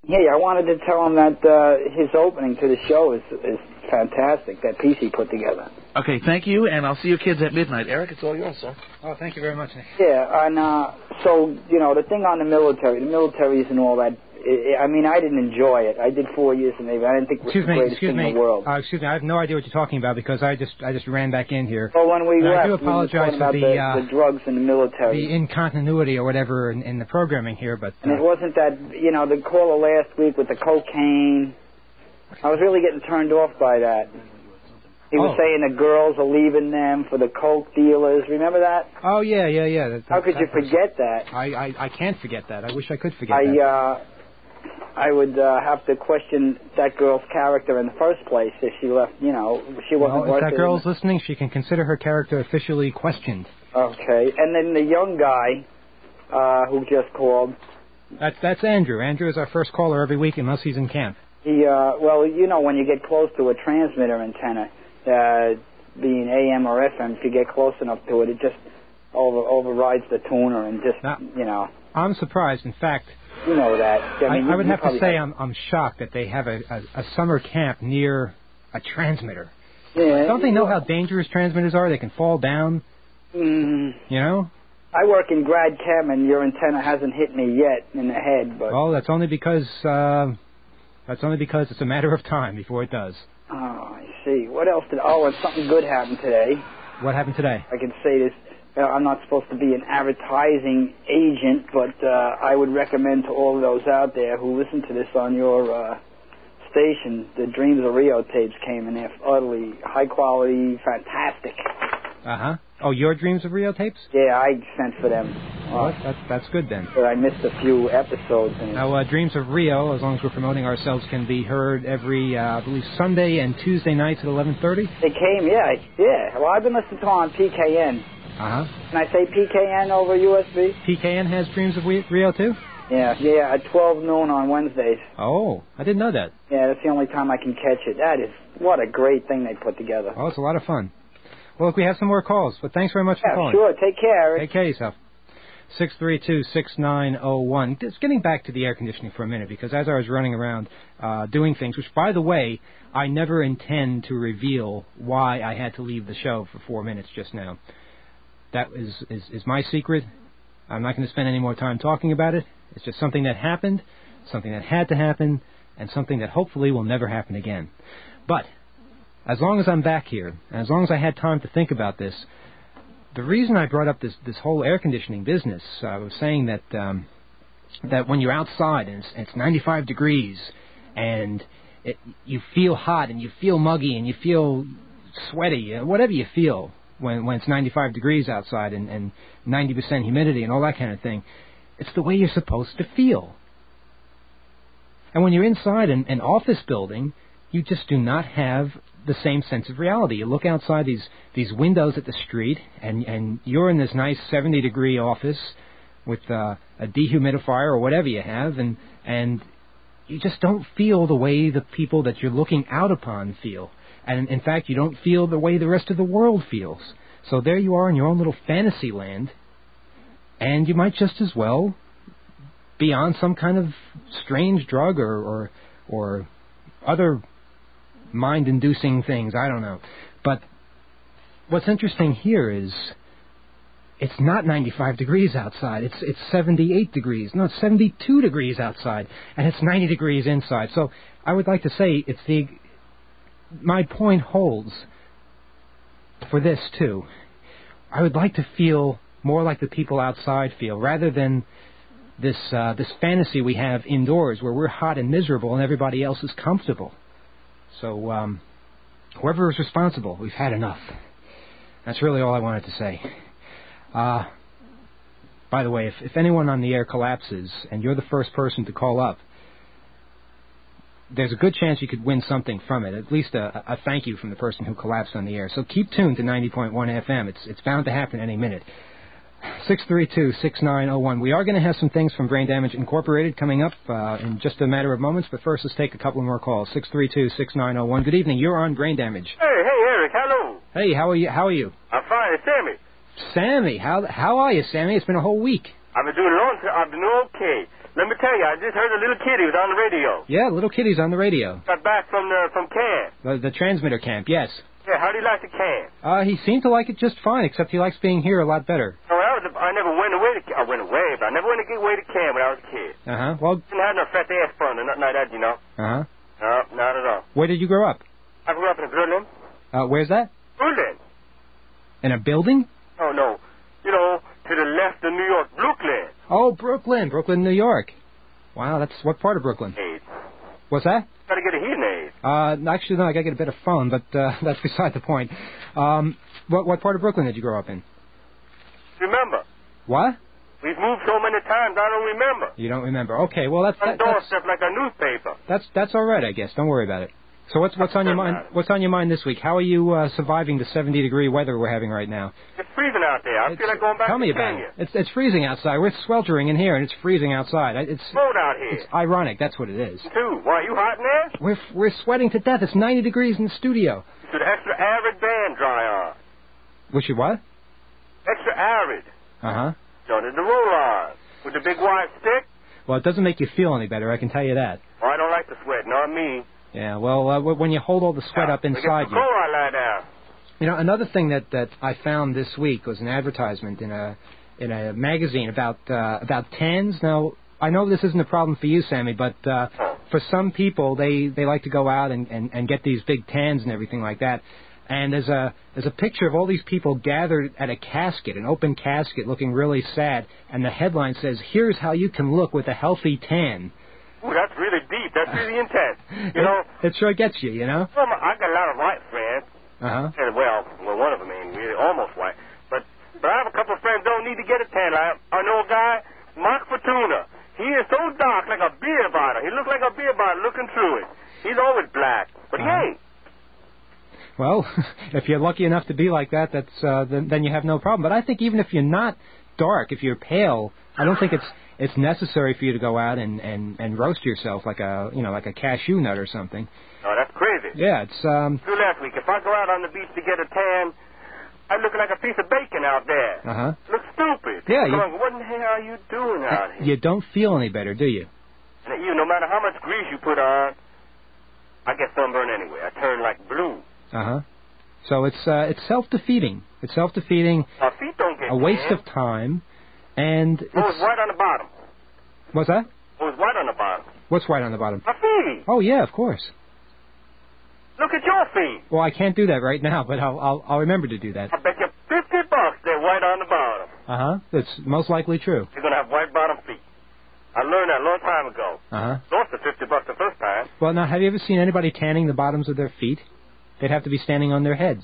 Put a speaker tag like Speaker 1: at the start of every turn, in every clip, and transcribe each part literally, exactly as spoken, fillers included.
Speaker 1: Hey, I wanted to tell him that uh, his opening to the show is is fantastic, that piece he put together.
Speaker 2: Okay, thank you, and I'll see you kids at midnight. Eric, it's all yours, sir.
Speaker 3: Oh, thank you very much, Nick.
Speaker 1: Yeah, and uh, so, you know, the thing on the military, the militaries and all that, I, I mean, I didn't enjoy it. I did four years in the Navy. I didn't think it was
Speaker 3: excuse
Speaker 1: the
Speaker 3: me,
Speaker 1: greatest
Speaker 3: excuse
Speaker 1: thing
Speaker 3: me.
Speaker 1: in the world.
Speaker 3: Uh, excuse me, I have no idea what you're talking about because I just I just ran back in here.
Speaker 1: Well, when we
Speaker 3: and
Speaker 1: left,
Speaker 3: I do
Speaker 1: we were
Speaker 3: apologize
Speaker 1: talking
Speaker 3: for
Speaker 1: about
Speaker 3: the,
Speaker 1: the,
Speaker 3: uh,
Speaker 1: the drugs in the military.
Speaker 3: the incontinuity or whatever in, in the programming here, but...
Speaker 1: And
Speaker 3: uh,
Speaker 1: it wasn't that, you know, the caller last week with the cocaine. I was really getting turned off by that. He was
Speaker 3: oh.
Speaker 1: saying the girls are leaving them for the coke dealers. Remember that?
Speaker 3: Oh, yeah, yeah, yeah. That, that,
Speaker 1: How could
Speaker 3: that
Speaker 1: you
Speaker 3: person.
Speaker 1: forget that?
Speaker 3: I, I, I can't forget that. I wish I could forget
Speaker 1: I,
Speaker 3: that.
Speaker 1: uh, I would uh, have to question that girl's character in the first place if she left, you know, she wasn't
Speaker 3: well,
Speaker 1: worth
Speaker 3: if that
Speaker 1: it.
Speaker 3: girl's listening, she can consider her character officially questioned.
Speaker 1: Okay. And then the young guy uh, who just called.
Speaker 3: That's, that's Andrew. Andrew is our first caller every week unless he's in camp.
Speaker 1: He, uh, well, you know, when you get close to a transmitter antenna, uh, being A M or F M, if you get close enough to it, it just over, overrides the tuner and just,
Speaker 3: now,
Speaker 1: you know.
Speaker 3: I'm surprised. In fact,
Speaker 1: you know that. I, mean,
Speaker 3: I,
Speaker 1: you,
Speaker 3: I would
Speaker 1: you
Speaker 3: have to say
Speaker 1: have...
Speaker 3: I'm, I'm shocked that they have a, a, a summer camp near a transmitter.
Speaker 1: Yeah.
Speaker 3: Don't they know how dangerous transmitters are? They can fall down.
Speaker 1: Mm,
Speaker 3: you know?
Speaker 1: I work in grad chem, and your antenna hasn't hit me yet in the head, but...
Speaker 3: Well, that's only because... Uh, that's only because it's a matter of time before it does.
Speaker 1: Oh, I see. What else did... Oh, and something good happened today.
Speaker 3: What happened today?
Speaker 1: I can say this. Uh, I'm not supposed to be an advertising agent, but uh, I would recommend to all of those out there who listen to this on your uh, station, the Dreams of Rio tapes came in. They're utterly high quality, fantastic.
Speaker 3: Uh-huh. Oh, your Dreams of Rio tapes?
Speaker 1: Yeah, I sent for them.
Speaker 3: Well, uh, that's, that's good then.
Speaker 1: But I missed a few episodes. And
Speaker 3: now, uh, Dreams of Rio, as long as we're promoting ourselves, can be heard every, uh, I believe, Sunday and Tuesday nights at eleven thirty?
Speaker 1: They came, yeah, yeah. Well, I've been listening to them on P K N.
Speaker 3: Uh-huh.
Speaker 1: Can I say P K N over U S B?
Speaker 3: P K N has Dreams of Rio, too?
Speaker 1: Yeah, yeah, at twelve noon on Wednesdays.
Speaker 3: Oh, I didn't know that.
Speaker 1: Yeah, that's the only time I can catch it. That is, what a great thing they put together.
Speaker 3: Oh, it's a lot of fun. Well, look, we have some more calls, but thanks very much
Speaker 1: yeah,
Speaker 3: for calling.
Speaker 1: Sure, take care, Eric.
Speaker 3: Take care of yourself. six three two, six nine zero one. Just getting back to the air conditioning for a minute, because as I was running around uh, doing things, which, by the way, I never intend to reveal why I had to leave the show for four minutes just now. That is, is, is my secret. I'm not going to spend any more time talking about it. It's just something that happened, something that had to happen, and something that hopefully will never happen again. But as long as I'm back here, and as long as I had time to think about this, the reason I brought up this, this whole air conditioning business, uh, I was saying that um, that when you're outside and it's, it's ninety-five degrees and it, you feel hot and you feel muggy and you feel sweaty, uh, whatever you feel when, when it's ninety-five degrees outside and, and ninety percent humidity and all that kind of thing, it's the way you're supposed to feel. And when you're inside an, an office building, you just do not have the same sense of reality. You look outside these these windows at the street, and, and you're in this nice seventy-degree office with uh, a dehumidifier or whatever you have, and and you just don't feel the way the people that you're looking out upon feel. And, in fact, you don't feel the way the rest of the world feels. So there you are in your own little fantasy land, and you might just as well be on some kind of strange drug or or, or other mind-inducing things, I don't know. But what's interesting here is it's not ninety-five degrees outside. It's it's seventy-eight degrees. No, it's seventy-two degrees outside, and it's ninety degrees inside. So I would like to say it's the my point holds for this too. I would like to feel more like the people outside feel, rather than this uh, this fantasy we have indoors where we're hot and miserable and everybody else is comfortable. So, um, whoever is responsible, we've had enough. That's really all I wanted to say. Uh, by the way, if, if anyone on the air collapses and you're the first person to call up, there's a good chance you could win something from it, at least a, a thank you from the person who collapsed on the air. So keep tuned to ninety point one F M. It's, it's bound to happen any minute. six three two, six nine zero one. We are going to have some things from Brain Damage Incorporated coming up uh, in just a matter of moments, but first let's take a couple more calls. six three two, six nine zero one. Good evening. You're on Brain Damage.
Speaker 4: Hey, hey, Eric. Hello.
Speaker 3: Hey, how are you? How are you?
Speaker 4: I'm fine. It's Sammy.
Speaker 3: Sammy, how how are you, Sammy? It's been a whole week.
Speaker 4: I've been doing long time. I've been okay. let me tell you, I just heard a little kid. He was on the radio.
Speaker 3: Yeah, little kitty's on the radio.
Speaker 4: Got back from the from camp.
Speaker 3: The, the transmitter camp, yes.
Speaker 4: Yeah, how do you like the camp?
Speaker 3: Uh, he seemed to like it just fine, except he likes being here a lot better.
Speaker 4: Oh, I, was, I never went away to I went away, but I never went away to camp when I was a kid.
Speaker 3: Uh-huh. Well,
Speaker 4: Didn't have no fat ass fun or nothing like that, you know.
Speaker 3: uh-huh.
Speaker 4: No, not at all.
Speaker 3: Where did you grow up?
Speaker 4: I grew up in Brooklyn.
Speaker 3: Uh, where's that?
Speaker 4: Brooklyn.
Speaker 3: In a building?
Speaker 4: Oh, no. You know, to the left of New York, Brooklyn.
Speaker 3: Oh, Brooklyn. Brooklyn, New York. Wow, that's what part of Brooklyn?
Speaker 4: Hey,
Speaker 3: What's that?
Speaker 4: gotta get a hearing aid.
Speaker 3: Uh, actually, no, I gotta get a bit of phone, but uh, that's beside the point. Um, what, what part of Brooklyn did you grow up in?
Speaker 4: Remember,
Speaker 3: What?
Speaker 4: we've moved so many times, I don't remember.
Speaker 3: You don't remember. Okay, well, that's
Speaker 4: On
Speaker 3: that, that's,
Speaker 4: doorstep like a newspaper.
Speaker 3: that's that's all right, I guess. Don't worry about it. So what's what's on your mind? What's on your mind this week? How are you uh, surviving the seventy degree weather we're having right now?
Speaker 4: It's freezing out there. I
Speaker 3: It's-
Speaker 4: feel like going back
Speaker 3: tell
Speaker 4: to
Speaker 3: me about
Speaker 4: Kenya.
Speaker 3: it. It's it's freezing outside. We're sweltering in here, and it's freezing outside. I- It's
Speaker 4: Cold out here.
Speaker 3: it's ironic. That's what it is.
Speaker 4: Too. Why, you hot in there?
Speaker 3: We're we're sweating to death. It's ninety degrees in the studio.
Speaker 4: You should extra arid band dry on.
Speaker 3: We should what?
Speaker 4: Extra arid.
Speaker 3: Uh huh.
Speaker 4: So there's the roll on. With the big wide stick.
Speaker 3: Well, it doesn't make you feel any better. I can tell you that.
Speaker 4: Oh, I don't like the sweat, not me.
Speaker 3: Yeah. Well, uh, when you hold all the sweat up
Speaker 4: It gets
Speaker 3: inside
Speaker 4: so
Speaker 3: you.
Speaker 4: cold, I lie down.
Speaker 3: You know, another thing that, that I found this week was an advertisement in a in a magazine about uh, about tans. Now, I know this isn't a problem for you, Sammy, but uh, for some people, they, they like to go out and, and, and get these big tans and everything like that. And there's a there's a picture of all these people gathered at a casket, an open casket, looking really sad. And the headline says, "Here's how you can look with a healthy tan."
Speaker 4: Ooh, that's really deep. That's really intense. You know,
Speaker 3: It, it sure gets you, you know.
Speaker 4: well, I got a lot of white friends.
Speaker 3: Uh huh.
Speaker 4: And, well, well, one of them ain't really almost white. But but I have a couple of friends don't need to get a tan. I, I know a guy, Mark Fortuna. He is so dark, like a beer bottle. He looks like a beer bottle looking through it. He's always black, but he
Speaker 3: Uh-huh.
Speaker 4: ain't.
Speaker 3: Well, if you're lucky enough to be like that, that's uh, then, then you have no problem. But I think even if you're not dark, if you're pale, I don't think it's it's necessary for you to go out and, and, and roast yourself like a you know like a cashew nut or something.
Speaker 4: Oh, that's crazy.
Speaker 3: Yeah, it's um.
Speaker 4: Do last week. If I go out on the beach to get a tan, I look like a piece of bacon out there.
Speaker 3: Uh huh.
Speaker 4: Look stupid.
Speaker 3: Yeah,
Speaker 4: People
Speaker 3: you-
Speaker 4: going, what in the hell are you doing out here?
Speaker 3: You don't feel any better, do you?
Speaker 4: And you, no matter how much grease you put on, I get sunburn anyway. I turn like blue.
Speaker 3: Uh huh. So it's uh, it's self defeating. It's self defeating.
Speaker 4: My feet don't get
Speaker 3: A waste
Speaker 4: tan.
Speaker 3: of time, and
Speaker 4: Oh, it's
Speaker 3: it's
Speaker 4: white on the bottom.
Speaker 3: what's that?
Speaker 4: Oh, it's white on the bottom.
Speaker 3: What's white on the bottom?
Speaker 4: My feet.
Speaker 3: Oh yeah, of course.
Speaker 4: Look at your feet.
Speaker 3: Well, I can't do that right now, but I'll I'll, I'll remember to do that.
Speaker 4: I bet you fifty bucks they're white on the bottom.
Speaker 3: Uh huh. That's most likely true.
Speaker 4: You're going to have white bottom feet. I learned that a long time ago.
Speaker 3: Uh huh.
Speaker 4: Lost the fifty bucks the first time.
Speaker 3: Well, now, have you ever seen anybody tanning the bottoms of their feet? They'd have to be standing on their heads.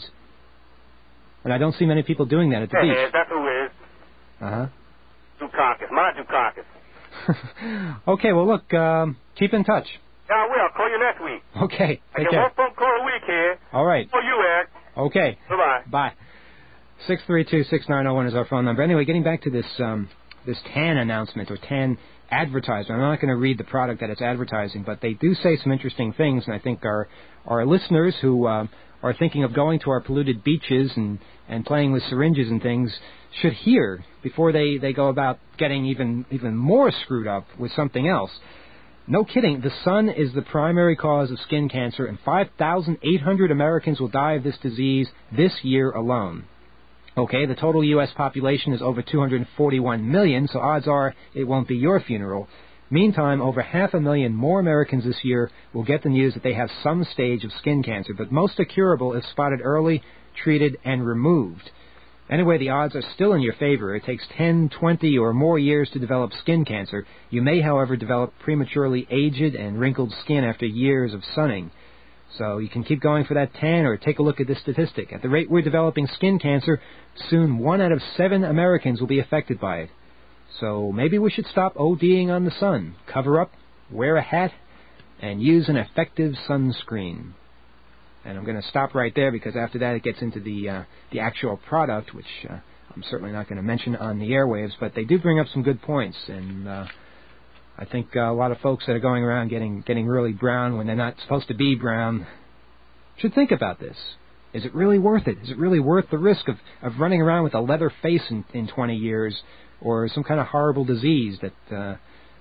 Speaker 3: And I don't see many people doing that at the
Speaker 4: Hey,
Speaker 3: beach.
Speaker 4: that's who is.
Speaker 3: Uh
Speaker 4: Dukakis. My Dukakis.
Speaker 3: huh. Okay, well, look, um, keep in touch.
Speaker 4: Yeah, I will. I'll call you next week.
Speaker 3: Okay,
Speaker 4: I
Speaker 3: take
Speaker 4: get
Speaker 3: care.
Speaker 4: one phone call a week here.
Speaker 3: All right.
Speaker 4: For you, Eric.
Speaker 3: Okay.
Speaker 4: Bye-bye.
Speaker 3: Bye. six three two, six nine zero one is our phone number. Anyway, getting back to this um, this tan announcement or tan advertisement. I'm not going to read the product that it's advertising, but they do say some interesting things, and I think our our listeners who um, are thinking of going to our polluted beaches and, and playing with syringes and things should hear before they, they go about getting even even more screwed up with something else. No kidding, the sun is the primary cause of skin cancer, and five thousand eight hundred Americans will die of this disease this year alone. Okay, the total U S population is over two hundred forty-one million, so odds are it won't be your funeral. Meantime, over half a million more Americans this year will get the news that they have some stage of skin cancer, but most are curable if spotted early, treated, and removed. Anyway, the odds are still in your favor. It takes ten, twenty, or more years to develop skin cancer. You may, however, develop prematurely aged and wrinkled skin after years of sunning. So you can keep going for that tan or take a look at this statistic. At the rate we're developing skin cancer, soon one out of seven Americans will be affected by it. So maybe we should stop ODing on the sun, cover up, wear a hat, and use an effective sunscreen. And I'm going to stop right there because after that it gets into the uh, the actual product, which uh, I'm certainly not going to mention on the airwaves, but they do bring up some good points. And uh, I think uh, a lot of folks that are going around getting getting really brown when they're not supposed to be brown should think about this. Is it really worth it? Is it really worth the risk of, of running around with a leather face in, in twenty years or some kind of horrible disease that uh,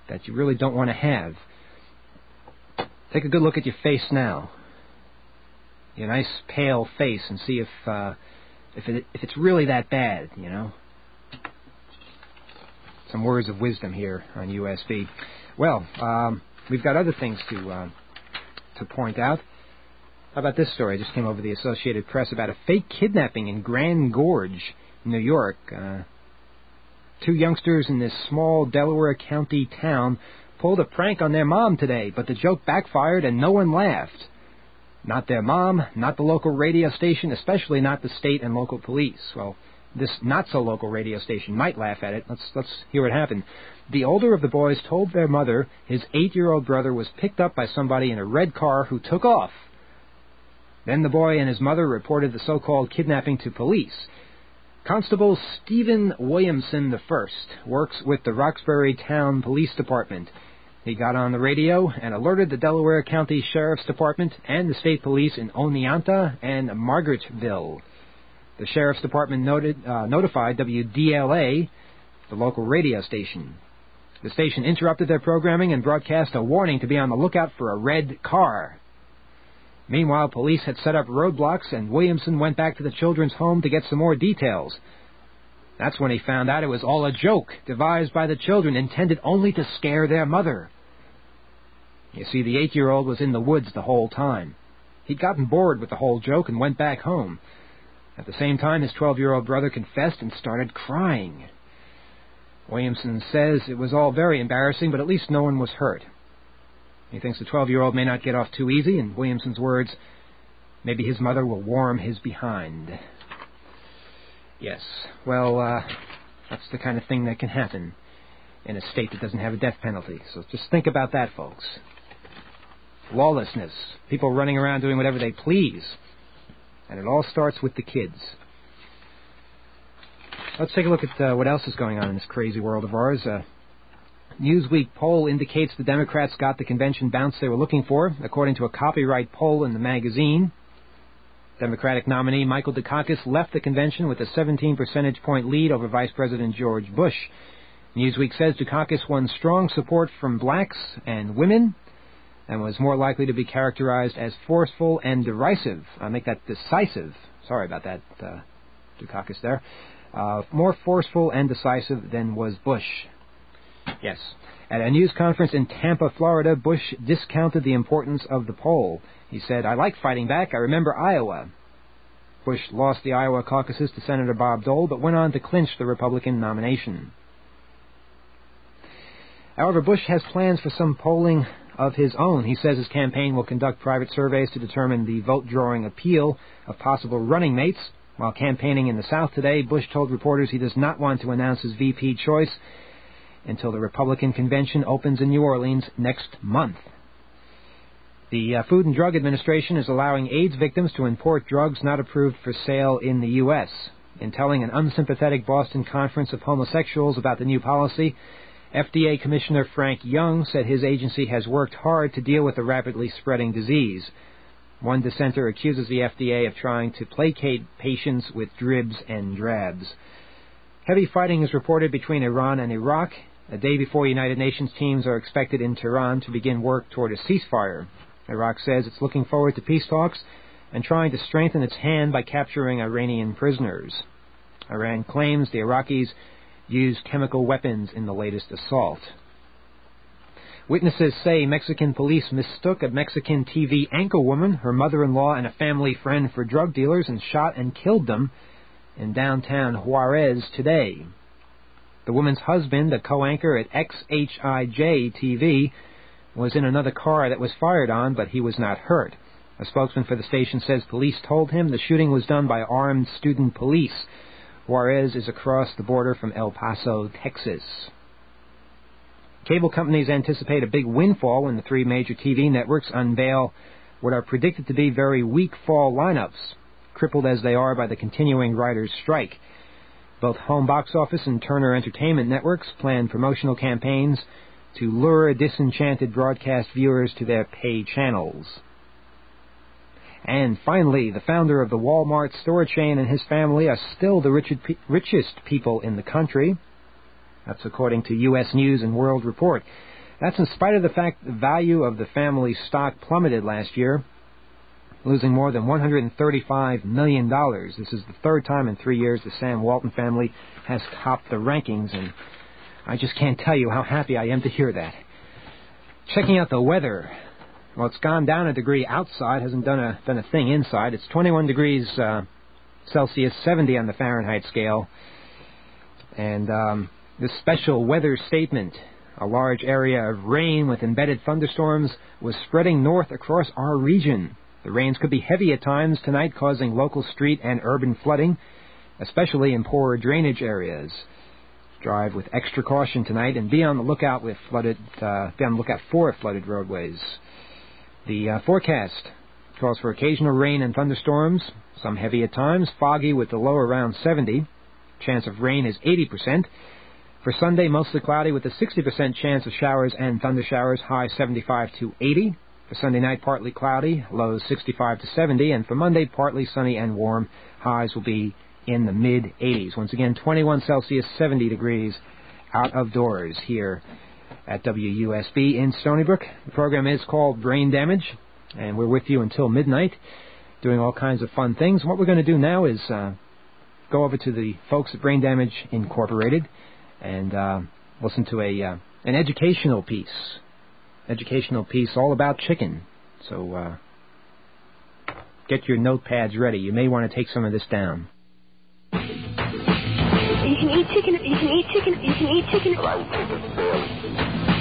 Speaker 3: that you really don't want to have. Take a good look at your face now. Your nice pale face, and see if uh, if it if it's really that bad, you know. Some words of wisdom here on U S B. Well, um, we've got other things to uh, to point out. How about this story? I just came over the Associated Press about a fake kidnapping in Grand Gorge, New York. Uh, two youngsters in this small Delaware County town pulled a prank on their mom today, but the joke backfired and no one laughed. Not their mom, not the local radio station, especially not the state and local police. Well, this not-so-local radio station might laugh at it. Let's let's hear what happened. The older of the boys told their mother his eight-year-old brother was picked up by somebody in a red car who took off. Then the boy and his mother reported the so-called kidnapping to police. Constable Stephen Williamson the First works with the Roxbury Town Police Department. He got on the radio and alerted the Delaware County Sheriff's Department and the state police in Oneonta and Margaretville. The Sheriff's Department noted, uh, notified W D L A, the local radio station. The station interrupted their programming and broadcast a warning to be on the lookout for a red car. Meanwhile, police had set up roadblocks, and Williamson went back to the children's home to get some more details. That's when he found out it was all a joke devised by the children, intended only to scare their mother. You see, the eight-year-old was in the woods the whole time. He'd gotten bored with the whole joke and went back home. At the same time, his twelve-year-old brother confessed and started crying. Williamson says it was all very embarrassing, but at least no one was hurt. He thinks the twelve-year-old may not get off too easy. In Williamson's words, maybe his mother will warm his behind. Yes, well, uh, that's the kind of thing that can happen in a state that doesn't have a death penalty. So just think about that, folks. Lawlessness, people running around doing whatever they please. And it all starts with the kids. Let's take a look at uh, what else is going on in this crazy world of ours. Uh, Newsweek poll indicates the Democrats got the convention bounce they were looking for, according to a copyright poll in the magazine. Democratic nominee Michael Dukakis left the convention with a seventeen percentage point lead over Vice President George Bush. Newsweek says Dukakis won strong support from blacks and women and was more likely to be characterized as forceful and derisive. I'll make that decisive. Sorry about that, uh, Dukakis there. Uh, more forceful and decisive than was Bush. Yes. At a news conference in Tampa, Florida, Bush discounted the importance of the poll. He said, "I like fighting back. I remember Iowa." Bush lost the Iowa caucuses to Senator Bob Dole, but went on to clinch the Republican nomination. However, Bush has plans for some polling of his own. He says his campaign will conduct private surveys to determine the vote-drawing appeal of possible running mates. While campaigning in the South today, Bush told reporters he does not want to announce his V P choice until the Republican convention opens in New Orleans next month. The uh, Food and Drug Administration is allowing AIDS victims to import drugs not approved for sale in the U S In telling an unsympathetic Boston Conference of Homosexuals about the new policy, F D A Commissioner Frank Young said his agency has worked hard to deal with the rapidly spreading disease. One dissenter accuses the F D A of trying to placate patients with dribs and drabs. Heavy fighting is reported between Iran and Iraq. A day before United Nations teams are expected in Tehran to begin work toward a ceasefire. Iraq says it's looking forward to peace talks and trying to strengthen its hand by capturing Iranian prisoners. Iran claims the Iraqis used chemical weapons in the latest assault. Witnesses say Mexican police mistook a Mexican T V anchorwoman, her mother-in-law, and a family friend for drug dealers and shot and killed them in downtown Juarez today. The woman's husband, a co-anchor at X H I J T V, was in another car that was fired on, but he was not hurt. A spokesman for the station says police told him the shooting was done by armed student police. Juarez is across the border from El Paso, Texas. Cable companies anticipate a big windfall when the three major T V networks unveil what are predicted to be very weak fall lineups, crippled as they are by the continuing writers' strike. Both Home Box Office and Turner Entertainment Networks plan promotional campaigns to lure disenchanted broadcast viewers to their pay channels. And finally, the founder of the Walmart store chain and his family are still the richest people in the country. That's according to U S News and World Report. That's in spite of the fact the value of the family stock plummeted last year, losing more than one hundred thirty-five million dollars. This is the third time in three years the Sam Walton family has topped the rankings, and I just can't tell you how happy I am to hear that. Checking out the weather. Well, it's gone down a degree outside, hasn't done a done a thing inside. It's twenty-one degrees uh, Celsius, seventy on the Fahrenheit scale. And um, this special weather statement, a large area of rain with embedded thunderstorms, was spreading north across our region. The rains could be heavy at times tonight, causing local street and urban flooding, especially in poorer drainage areas. Drive with extra caution tonight and be on the lookout with flooded. Uh, be on the lookout for flooded roadways. The uh, forecast calls for occasional rain and thunderstorms, some heavy at times, foggy with the low around seventy. Chance of rain is eighty percent. For Sunday, mostly cloudy with a sixty percent chance of showers and thunder showers, high seventy-five to eighty. For Sunday night, partly cloudy, lows sixty-five to seventy. And for Monday, partly sunny and warm, highs will be in the mid-eighties. Once again, twenty-one Celsius, seventy degrees out of doors here at W U S B in Stony Brook. The program is called Brain Damage, and we're with you until midnight, doing all kinds of fun things. What we're going to do now is uh, go over to the folks at Brain Damage Incorporated and uh, listen to a uh, an educational piece, educational piece all about chicken. So uh, get your notepads ready. You may want to take some of this down.
Speaker 5: You can eat chicken. You can eat chicken. You can eat chicken.
Speaker 6: I eat chicken daily.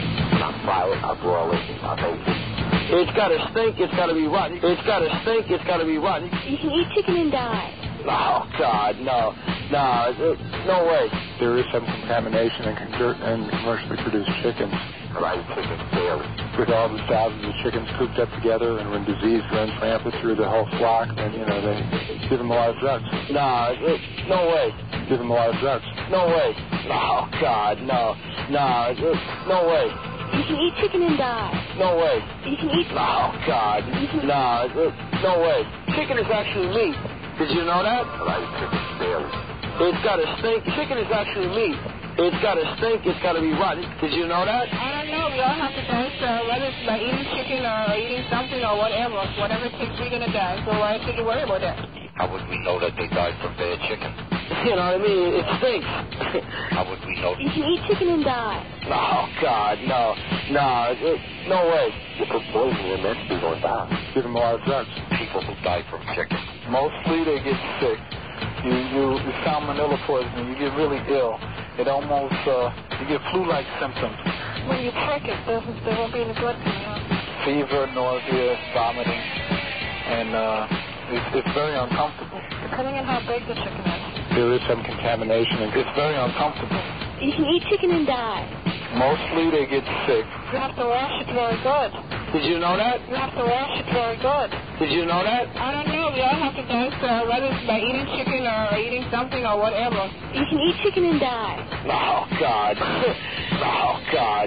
Speaker 6: I fry it. I broil it. I bake it. It's got to stink. It's got to be rotten. It's got to stink. It's got to be rotten.
Speaker 5: You can eat chicken and die.
Speaker 6: Oh God, no, no, it, no way.
Speaker 7: There is some contamination in, con- in commercially produced chickens.
Speaker 6: I eat chicken daily.
Speaker 7: With all the thousands of chickens cooped up together, and when disease runs rampant through the whole flock, then you know they give them a lot of drugs.
Speaker 6: No, it, no way.
Speaker 7: Give them a lot of drugs.
Speaker 6: No way. Oh God, no, no, it, no way.
Speaker 5: You can eat chicken and die.
Speaker 6: No way.
Speaker 5: You can eat.
Speaker 6: Oh God, no, it, no way. Chicken is actually meat. Did you know that?
Speaker 7: I eat chicken daily.
Speaker 6: It's got to stink. Chicken is actually meat. It's got to stink. It's got to be rotten. Did you know that?
Speaker 8: I don't know. We all have to dance, uh, whether it's by eating chicken or eating something or whatever. Whatever it takes, we're going to die. So why should you worry about that?
Speaker 6: How would we know that they died from bad chicken? You know what I mean? It stinks. How would we know?
Speaker 5: You can eat chicken and die.
Speaker 6: Oh, God, no. No, it, no way.
Speaker 7: You put poison in them, people will die. Give them a lot of drugs.
Speaker 6: People who die from chicken.
Speaker 7: Mostly they get sick. You, you, you salmonella poisoning, you get really ill. It almost, uh, you get flu-like symptoms.
Speaker 8: When you prick it, there won't be any blood coming out.
Speaker 7: Fever, nausea, vomiting, and uh, it's, it's very uncomfortable.
Speaker 8: Depending on how big the chicken is.
Speaker 7: There is some contamination, and it's very uncomfortable.
Speaker 5: You can eat chicken and die.
Speaker 7: Mostly they get sick.
Speaker 8: You have to wash it very good.
Speaker 6: Did you know that?
Speaker 8: You have to wash it very good.
Speaker 6: Did you know that?
Speaker 8: I don't know. We all have to dance, uh, whether it's by eating chicken or eating something or whatever.
Speaker 5: You can eat chicken and die.
Speaker 6: Oh, God. Oh, God.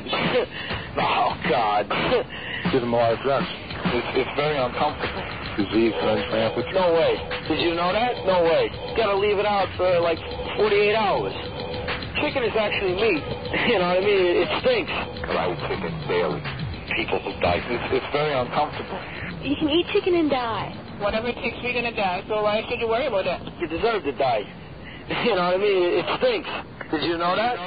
Speaker 6: Oh, God.
Speaker 7: Give them a lot of drugs. It's, it's very uncomfortable. Disease runs rampant.
Speaker 6: No way. Did you know that? No way. Got to leave it out for like forty-eight hours. Chicken is actually meat. You know what I mean? It stinks.
Speaker 7: I eat chicken daily.
Speaker 6: People who die.
Speaker 7: It's, it's very uncomfortable.
Speaker 5: You can eat chicken and die.
Speaker 8: Whatever it takes, we're going to die. So why should you worry about that?
Speaker 6: You deserve to die. You know what I mean? It stinks. Did you know that?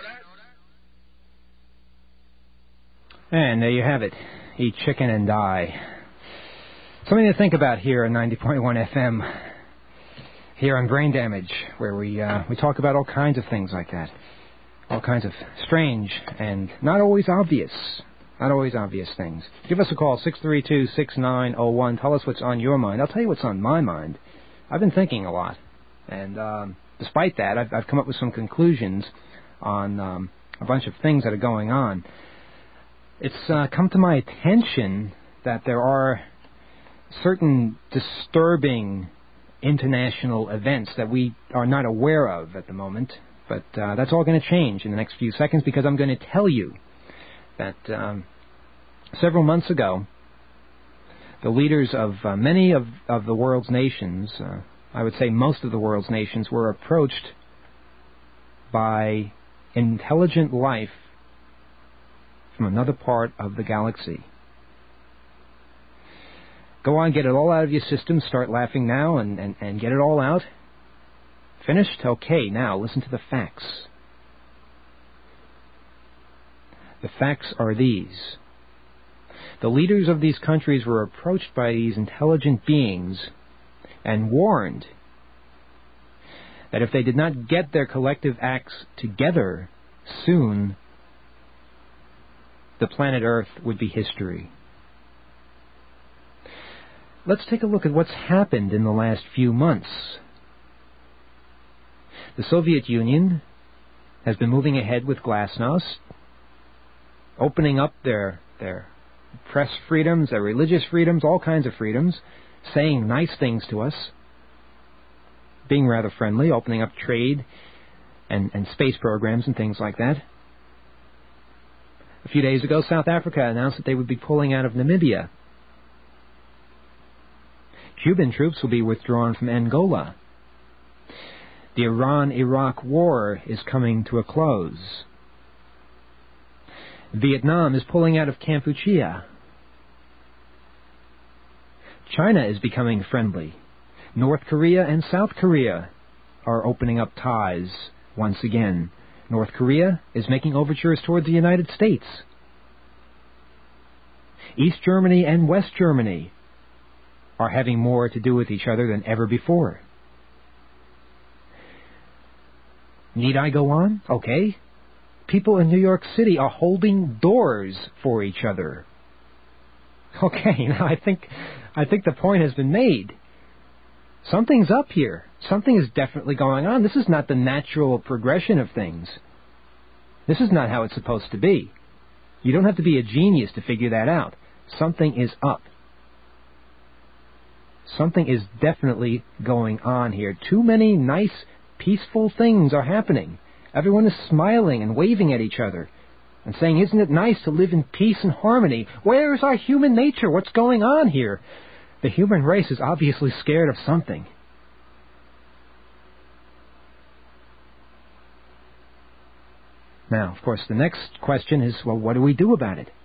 Speaker 3: And there you have it. Eat chicken and die. Something to think about here on ninety point one F M, here on Brain Damage, where we uh, we talk about all kinds of things like that. All kinds of strange and not always obvious, not always obvious things. Give us a call, six three two, six nine zero one. Tell us what's on your mind. I'll tell you what's on my mind. I've been thinking a lot. And um, despite that, I've, I've come up with some conclusions on um, a bunch of things that are going on. It's uh, come to my attention that there are certain disturbing international events that we are not aware of at the moment. But uh, that's all going to change in the next few seconds, because I'm going to tell you that um, several months ago, the leaders of uh, many of, of the world's nations, uh, I would say most of the world's nations, were approached by intelligent life from another part of the galaxy. Go on, get it all out of your system. Start laughing now and, and, and get it all out. Finished? Okay, now listen to the facts. The facts are these. The leaders of these countries were approached by these intelligent beings and warned that if they did not get their collective acts together soon, the planet Earth would be history. Let's take a look at what's happened in the last few months. The Soviet Union has been moving ahead with glasnost, opening up their their press freedoms, their religious freedoms, all kinds of freedoms, saying nice things to us, being rather friendly, opening up trade and, and space programs and things like that. A few days ago, South Africa announced that they would be pulling out of Namibia. Cuban troops will be withdrawn from Angola. The Iran-Iraq war is coming to a close. Vietnam is pulling out of Kampuchea. China is becoming friendly. North Korea and South Korea are opening up ties once again. North Korea is making overtures toward the United States. East Germany and West Germany are having more to do with each other than ever before. Need I go on? Okay. People in New York City are holding doors for each other. Okay, now I think I think the point has been made. Something's up here. Something is definitely going on. This is not the natural progression of things. This is not how it's supposed to be. You don't have to be a genius to figure that out. Something is up. Something is definitely going on here. Too many nice, peaceful things are happening. Everyone is smiling and waving at each other and saying, isn't it nice to live in peace and harmony? Where is our human nature? What's going on here? The human race is obviously scared of something. Now, of course, the next question is, well, what do we do about it?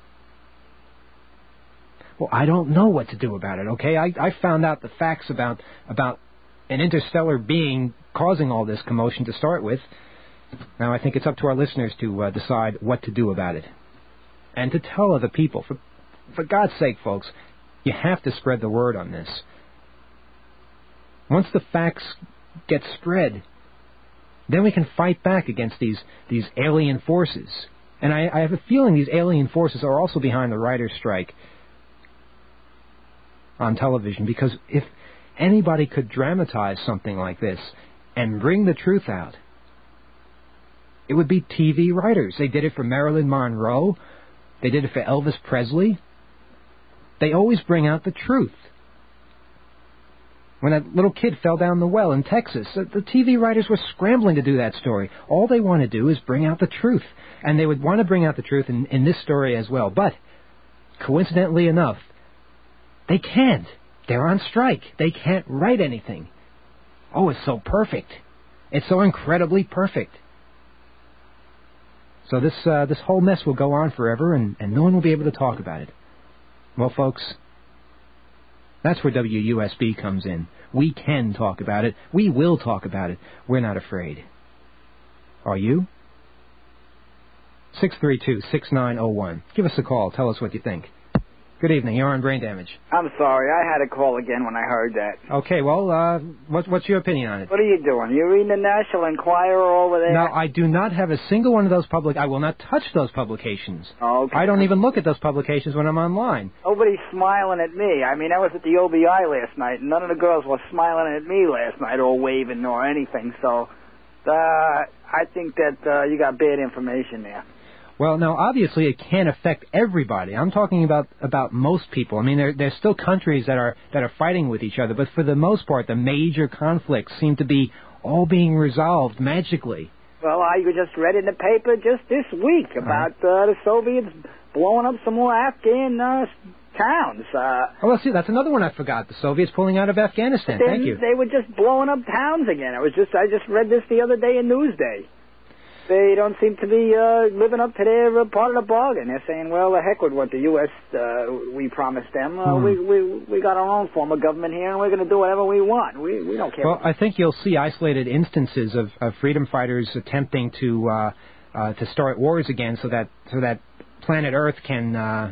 Speaker 3: Well, I don't know what to do about it, okay? I, I found out the facts about, about an interstellar being causing all this commotion to start with. Now, I think it's up to our listeners to uh, decide what to do about it. And to tell other people. For, for God's sake, folks, you have to spread the word on this. Once the facts get spread, then we can fight back against these, these alien forces. And I, I have a feeling these alien forces are also behind the writer's strike on television, because if anybody could dramatize something like this and bring the truth out, it would be T V writers. They did it for Marilyn Monroe. They did it for Elvis Presley. They always bring out the truth. When that little kid fell down the well in Texas, the, the T V writers were scrambling to do that story. All they want to do is bring out the truth. And they would want to bring out the truth in, in this story as well. But, coincidentally enough, they can't. They're on strike. They can't write anything. Oh, it's so perfect. It's so incredibly perfect. So this uh, this whole mess will go on forever, and, and no one will be able to talk about it. Well, folks, that's where W U S B comes in. We can talk about it. We will talk about it. We're not afraid. Are you? six three two, six nine zero one. Give us a call. Tell us what you think. Good evening. You're on Brain Damage.
Speaker 1: I'm sorry. I had to call again when I heard that.
Speaker 3: Okay, well, uh, what, what's your opinion on it?
Speaker 1: What are you doing? You reading the National Enquirer over there?
Speaker 3: No, I do not have a single one of those public... I will not touch those publications.
Speaker 1: Oh, okay.
Speaker 3: I don't even look at those publications when I'm online.
Speaker 1: Nobody's smiling at me. I mean, I was at the O B I last night, and none of the girls were smiling at me last night or waving or anything. So, uh, I think that uh, you got bad information there.
Speaker 3: Well, now, obviously, it can't affect everybody. I'm talking about, about most people. I mean, there, there's still countries that are that are fighting with each other, but for the most part, the major conflicts seem to be all being resolved magically.
Speaker 1: Well, I just read in the paper just this week about uh, the Soviets blowing up some more Afghan uh, towns. Uh,
Speaker 3: oh, well, see, that's another one I forgot. The Soviets pulling out of Afghanistan.
Speaker 1: Then
Speaker 3: Thank you.
Speaker 1: They were just blowing up towns again. It was just I just read this the other day in Newsday. they don't seem to be uh, living up to their uh, part of the bargain. They're saying, well, the heck with what the U S uh, we promised them. Uh,
Speaker 3: Hmm.
Speaker 1: we, we we got our own form of government here, and we're going to do whatever we want. We we don't care.
Speaker 3: Well, I think you'll see isolated instances of, of freedom fighters attempting to uh, uh, to start wars again, so that so that planet Earth can uh,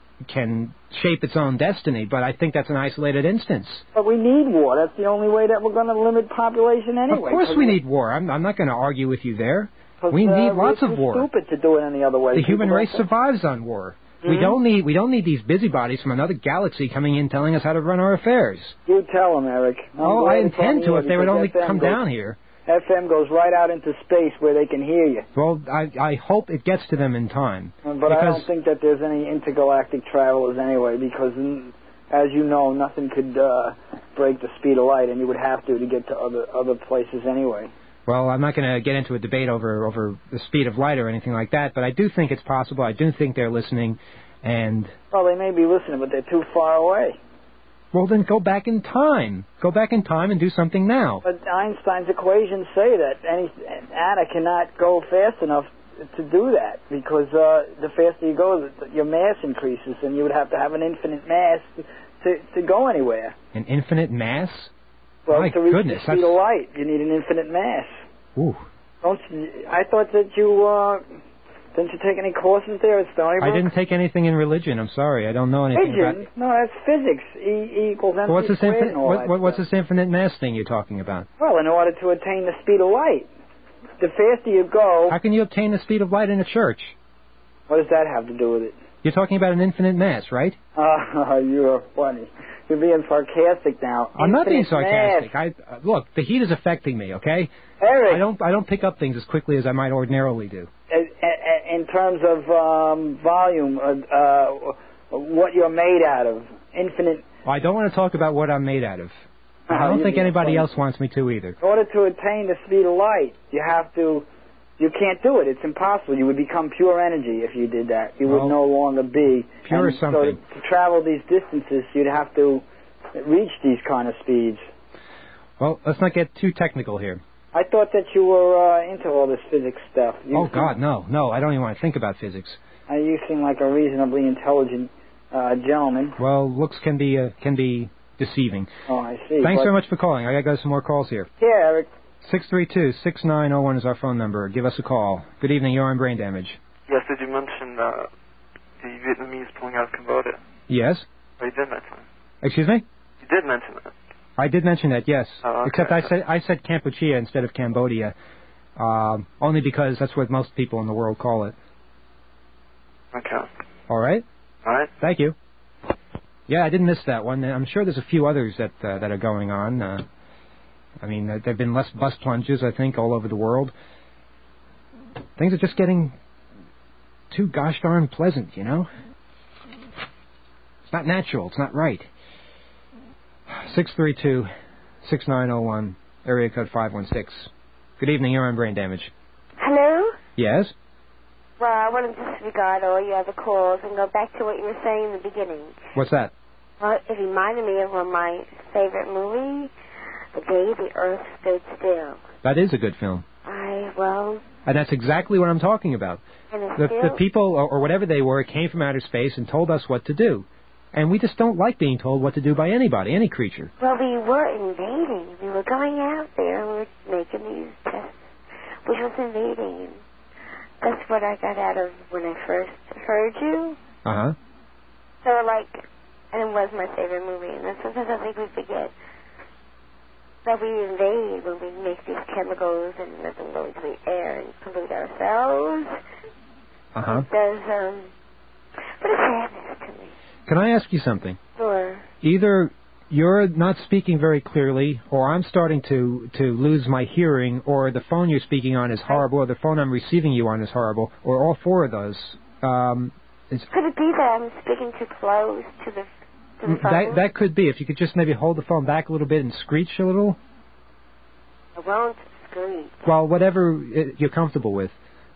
Speaker 3: can shape its own destiny. But I think that's an isolated instance.
Speaker 1: But we need war. That's the only way that we're going to limit population anyway.
Speaker 3: Of course,
Speaker 1: 'Cause
Speaker 3: we need war. I'm, I'm not going to argue with you there.
Speaker 1: 'cause,
Speaker 3: We
Speaker 1: uh,
Speaker 3: need lots
Speaker 1: we're
Speaker 3: of
Speaker 1: too
Speaker 3: war.
Speaker 1: Stupid to do it any other way.
Speaker 3: The human
Speaker 1: People
Speaker 3: race
Speaker 1: don't think-
Speaker 3: survives on war. We
Speaker 1: Mhm.
Speaker 3: don't need we don't need these busybodies from another galaxy coming in telling us how to run our affairs.
Speaker 1: You tell them, Eric. I'm
Speaker 3: Oh,
Speaker 1: glad
Speaker 3: I
Speaker 1: it's on
Speaker 3: intend
Speaker 1: the
Speaker 3: to
Speaker 1: air
Speaker 3: if they would
Speaker 1: because
Speaker 3: only
Speaker 1: F M
Speaker 3: come
Speaker 1: goes-
Speaker 3: down here.
Speaker 1: F M goes right out into space where they can hear you.
Speaker 3: Well, I I hope it gets to them in time.
Speaker 1: But
Speaker 3: because
Speaker 1: I don't think that there's any intergalactic travelers anyway, because, mm, as you know, nothing could uh, break the speed of light, and you would have to to get to other other places anyway.
Speaker 3: Well, I'm not going to get into a debate over over the speed of light or anything like that, but I do think it's possible. I do think they're listening, and
Speaker 1: Well, they may be listening, but they're too far away.
Speaker 3: well, then go back in time. Go back in time and do something now.
Speaker 1: But Einstein's equations say that any atom cannot go fast enough to do that, because uh, the faster you go, the, your mass increases, and you would have to have an infinite mass to to go anywhere.
Speaker 3: An infinite mass?
Speaker 1: Well,
Speaker 3: My
Speaker 1: to reach
Speaker 3: goodness,
Speaker 1: the speed
Speaker 3: that's-
Speaker 1: of light, you need an infinite mass.
Speaker 3: Ooh.
Speaker 1: Don't you, I thought that you uh, didn't you take any courses there at Stony Brook?
Speaker 3: I didn't take anything in religion. I'm sorry. I don't know anything
Speaker 1: Religion?
Speaker 3: about.
Speaker 1: No, that's physics. E, e equals MC
Speaker 3: Well, what's this
Speaker 1: squared
Speaker 3: infin-
Speaker 1: and all
Speaker 3: what,
Speaker 1: that
Speaker 3: what, what's
Speaker 1: stuff.
Speaker 3: this infinite mass thing you're talking about?
Speaker 1: Well, in order to attain the speed of light, the faster you go.
Speaker 3: How can you obtain the speed of light in a church?
Speaker 1: What does that have to do with it?
Speaker 3: You're talking about an infinite mass, right?
Speaker 1: Uh, you're funny. You're being sarcastic now.
Speaker 3: I'm not being
Speaker 1: Infinite
Speaker 3: sarcastic.
Speaker 1: mass.
Speaker 3: I uh, look, the heat is affecting me. Okay,
Speaker 1: Eric,
Speaker 3: I don't I don't pick up things as quickly as I might ordinarily do.
Speaker 1: a- a- in terms of um, volume, uh, uh, what you're made out of, infinite.
Speaker 3: Well, I don't want to talk about what I'm made out of. I
Speaker 1: Oh,
Speaker 3: don't
Speaker 1: you're
Speaker 3: think
Speaker 1: being
Speaker 3: anybody
Speaker 1: funny.
Speaker 3: else wants me to either.
Speaker 1: In order to attain the speed of light, you have to. You can't do it. It's impossible. You would become pure energy if you did that. You would
Speaker 3: Well,
Speaker 1: no longer be
Speaker 3: pure
Speaker 1: and
Speaker 3: something.
Speaker 1: So to, to travel these distances, you'd have to reach these kind of speeds.
Speaker 3: Well, let's not get too technical here.
Speaker 1: I thought that you were uh, into all this physics stuff. You
Speaker 3: Oh
Speaker 1: seem-
Speaker 3: God, no, no, I don't even want to think about physics.
Speaker 1: Uh, you seem like a reasonably intelligent uh, gentleman.
Speaker 3: Well, looks can be uh, can be deceiving.
Speaker 1: Oh, I see.
Speaker 3: Thanks
Speaker 1: but,
Speaker 3: very much for calling. I got to go some more calls here.
Speaker 1: Yeah, Eric.
Speaker 3: Six three two six nine zero one is our phone number. Give us a call. Good evening. You're on Brain Damage.
Speaker 9: Yes, did you mention uh, the Vietnamese pulling out of Cambodia?
Speaker 3: Yes.
Speaker 9: Oh, you did mention it.
Speaker 3: Excuse me.
Speaker 9: You did mention that.
Speaker 3: I did mention that. Yes.
Speaker 9: Oh, okay.
Speaker 3: Except I said I said Kampuchea instead of Cambodia, um, only because that's what most people in the world call it.
Speaker 9: Okay.
Speaker 3: All right.
Speaker 9: All right.
Speaker 3: Thank you. Yeah, I didn't miss that one. I'm sure there's a few others that uh, that are going on. Uh, I mean, uh, there've been less bus plunges, I think, all over the world. Things are just getting too gosh darn pleasant, you know? It's not natural. It's not right. six three two six nine zero one, area code five one six. Good evening. You're on Brain Damage.
Speaker 10: Hello?
Speaker 3: Yes?
Speaker 10: Well, I want to disregard all your other calls and go back to what you were saying in the beginning.
Speaker 3: What's that?
Speaker 10: Well, it reminded me of one of my favorite movies, The Day the Earth Stood Still.
Speaker 3: That is a good film.
Speaker 10: I, well,
Speaker 3: And that's exactly what I'm talking about.
Speaker 10: and it's
Speaker 3: The,
Speaker 10: still...
Speaker 3: the people, or, or whatever they were, came from outer space and told us what to do. And we just don't like being told what to do by anybody, any creature.
Speaker 10: Well, we were invading. We were going out there and we were making these tests, which was invading. That's what I got out of when I first heard you.
Speaker 3: Uh-huh.
Speaker 10: So, like, and it was my favorite movie. And then sometimes I think we forget that we invade when we make these chemicals and let them go into the air and pollute ourselves.
Speaker 3: Uh-huh.
Speaker 10: It does, um, but it's sadness to me.
Speaker 3: Can I ask you something?
Speaker 10: Sure.
Speaker 3: Either you're not speaking very clearly, or I'm starting to, to lose my hearing, or the phone you're speaking on is horrible, or the phone I'm receiving you on is horrible, or all four of those. Um, it's,
Speaker 10: Could it be that I'm speaking too close to the, to the phone?
Speaker 3: that, that could be. If you could just maybe hold the phone back a little bit and screech a little.
Speaker 10: I won't scream.
Speaker 3: Well, whatever it, you're comfortable with.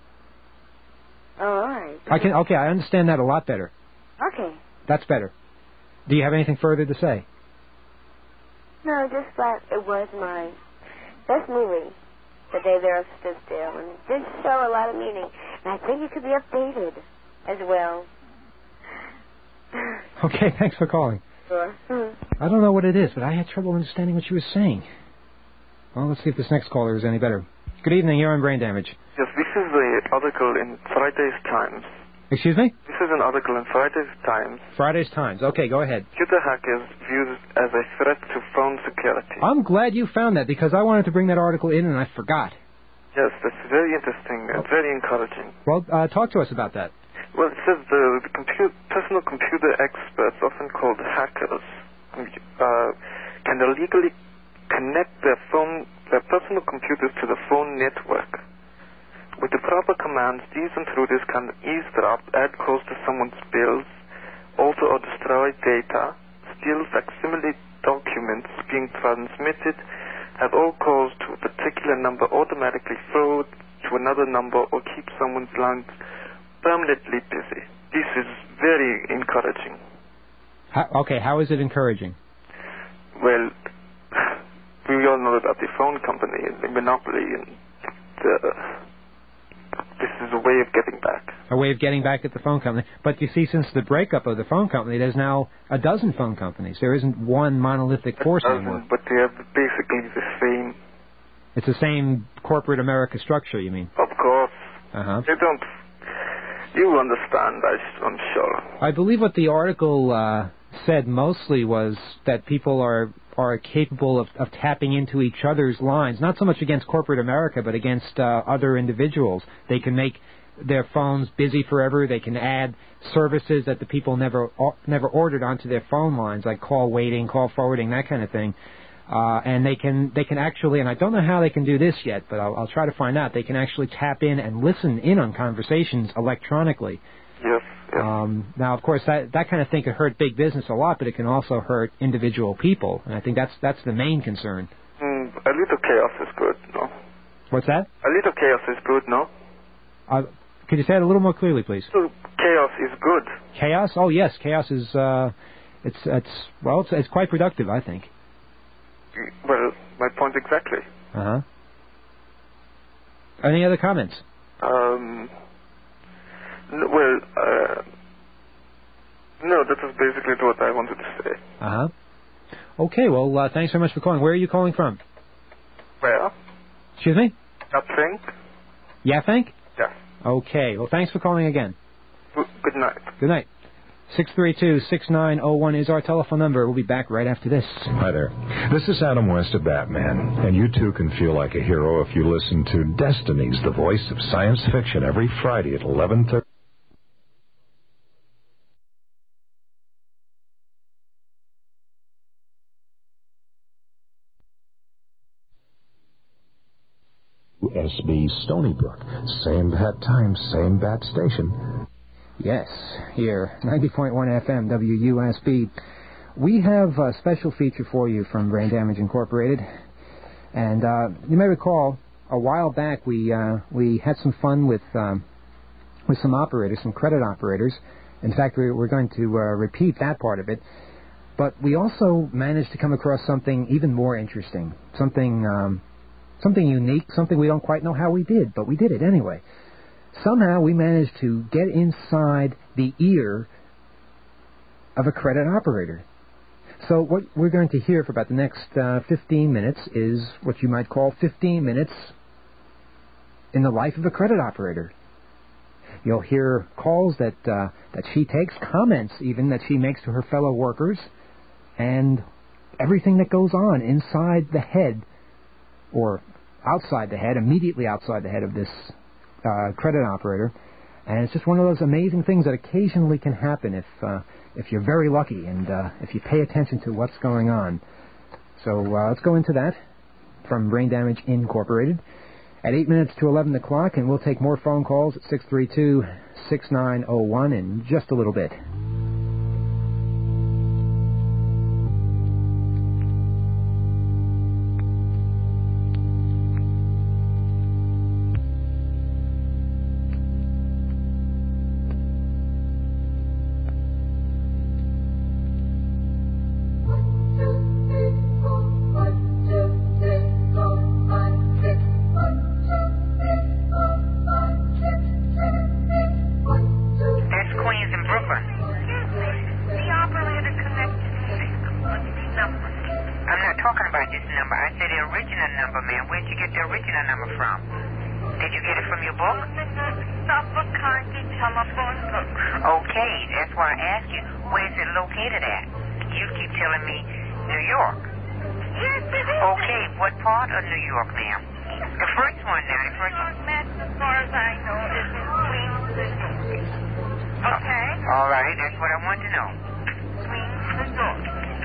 Speaker 10: Oh, all right.
Speaker 3: I can. Okay, I understand that a lot better.
Speaker 10: Okay.
Speaker 3: That's better. Do you have anything further to say?
Speaker 10: No, just that it was my best movie the day the earth stood still. And this show a lot of meaning. And I think it could be updated as well.
Speaker 3: Okay, thanks for calling.
Speaker 10: Sure. Hmm.
Speaker 3: I don't know what it is, but I had trouble understanding what you were saying. Well, let's see if this next caller is any better. Good evening, you're on Brain Damage.
Speaker 9: Yes, this is an article in Friday's Times.
Speaker 3: Excuse me?
Speaker 9: This is an article in Friday's Times.
Speaker 3: Friday's Times. Okay, go ahead.
Speaker 9: Computer hackers viewed as a threat to phone security.
Speaker 3: I'm glad you found that because I wanted to bring that article in and I forgot.
Speaker 9: Yes, that's very interesting and very encouraging.
Speaker 3: Well, uh, talk to us about that.
Speaker 9: Well, it says the, the compu- personal computer experts, often called hackers, uh, can illegally connect their phone, their personal computers to the phone network. With the proper commands, these intruders can eavesdrop, add calls to someone's bills, alter or destroy data, steal facsimile documents being transmitted, have all calls to a particular number automatically forward to another number, or keep someone's lines permanently busy. This is very encouraging.
Speaker 3: How, okay, how is it encouraging?
Speaker 9: Well, we all know about the phone company and the monopoly, and the, this is a way of getting back.
Speaker 3: A way of getting back at the phone company. But you see, since the breakup of the phone company, there's now a dozen phone companies. There isn't one monolithic force
Speaker 9: dozen,
Speaker 3: anymore.
Speaker 9: But they have basically the same...
Speaker 3: It's the same corporate America structure, you mean?
Speaker 9: Of course.
Speaker 3: Uh-huh.
Speaker 9: They don't... You understand, I, I'm sure.
Speaker 3: I believe what the article uh, said mostly was that people are are capable of, of tapping into each other's lines, not so much against corporate America, but against uh, other individuals. They can make their phones busy forever. They can add services that the people never never ordered onto their phone lines, like call waiting, call forwarding, that kind of thing. Uh, and they can they can actually, and I don't know how they can do this yet, but I'll, I'll try to find out. They can actually tap in and listen in on conversations electronically.
Speaker 9: Yes. yes.
Speaker 3: Um, now, of course, that that kind of thing can hurt big business a lot, but it can also hurt individual people, and I think that's that's the main concern.
Speaker 9: Mm, a little chaos is good, no?
Speaker 3: What's that?
Speaker 9: A little chaos is good, no?
Speaker 3: Uh, could you say it a little more clearly, please?
Speaker 9: So chaos is good.
Speaker 3: Chaos? Oh, yes, chaos is. Uh, it's it's well, it's, it's quite productive, I think.
Speaker 9: Well, my point exactly.
Speaker 3: Uh huh. Any other comments?
Speaker 9: Um. N- well, uh, no, that is basically what I wanted to say.
Speaker 3: Uh huh. Okay, well, uh, thanks very much for calling. Where are you calling from?
Speaker 9: Where?
Speaker 3: Excuse me?
Speaker 9: Nothing.
Speaker 3: Yafank?
Speaker 9: Yes.
Speaker 3: Okay, well, thanks for calling again.
Speaker 9: G- good night.
Speaker 3: Good night. six three two, six nine zero one is our telephone number. We'll be back right after this.
Speaker 11: Hi there. This is Adam West of Batman, and you too can feel like a hero if you listen to Destinies, the voice of science fiction, every Friday at eleven thirty. U S B Stony Brook. Same bat time, same bat station.
Speaker 3: Yes, here, ninety point one F M, W U S B. We have a special feature for you from Brain Damage Incorporated. And uh, you may recall, a while back we uh, we had some fun with um, with some operators, some credit operators. In fact, we, we're going to uh, repeat that part of it. But we also managed to come across something even more interesting, something um, something unique, something we don't quite know how we did, but we did it anyway. Somehow we managed to get inside the ear of a credit operator. So what we're going to hear for about the next uh, fifteen minutes is what you might call fifteen minutes in the life of a credit operator. You'll hear calls that uh, that she takes, comments even that she makes to her fellow workers, and everything that goes on inside the head, or outside the head, immediately outside the head of this uh, credit operator. And it's just one of those amazing things that occasionally can happen if uh, if you're very lucky and uh, if you pay attention to what's going on. So uh, let's go into that from Brain Damage Incorporated at eight minutes to eleven o'clock, and we'll take more phone calls at six three two, six nine zero one in just a little bit.
Speaker 12: One, book?
Speaker 13: Suffolk County telephone book.
Speaker 12: Okay, that's why I asked you. Where is it located at? You keep telling me New York.
Speaker 13: Yes, it is.
Speaker 12: Okay, what part of New York, ma'am? The first one now, the first one.
Speaker 13: As far as I know, is in Queens, New York. Okay?
Speaker 12: All right, that's what I wanted to know.
Speaker 13: Queens, New York.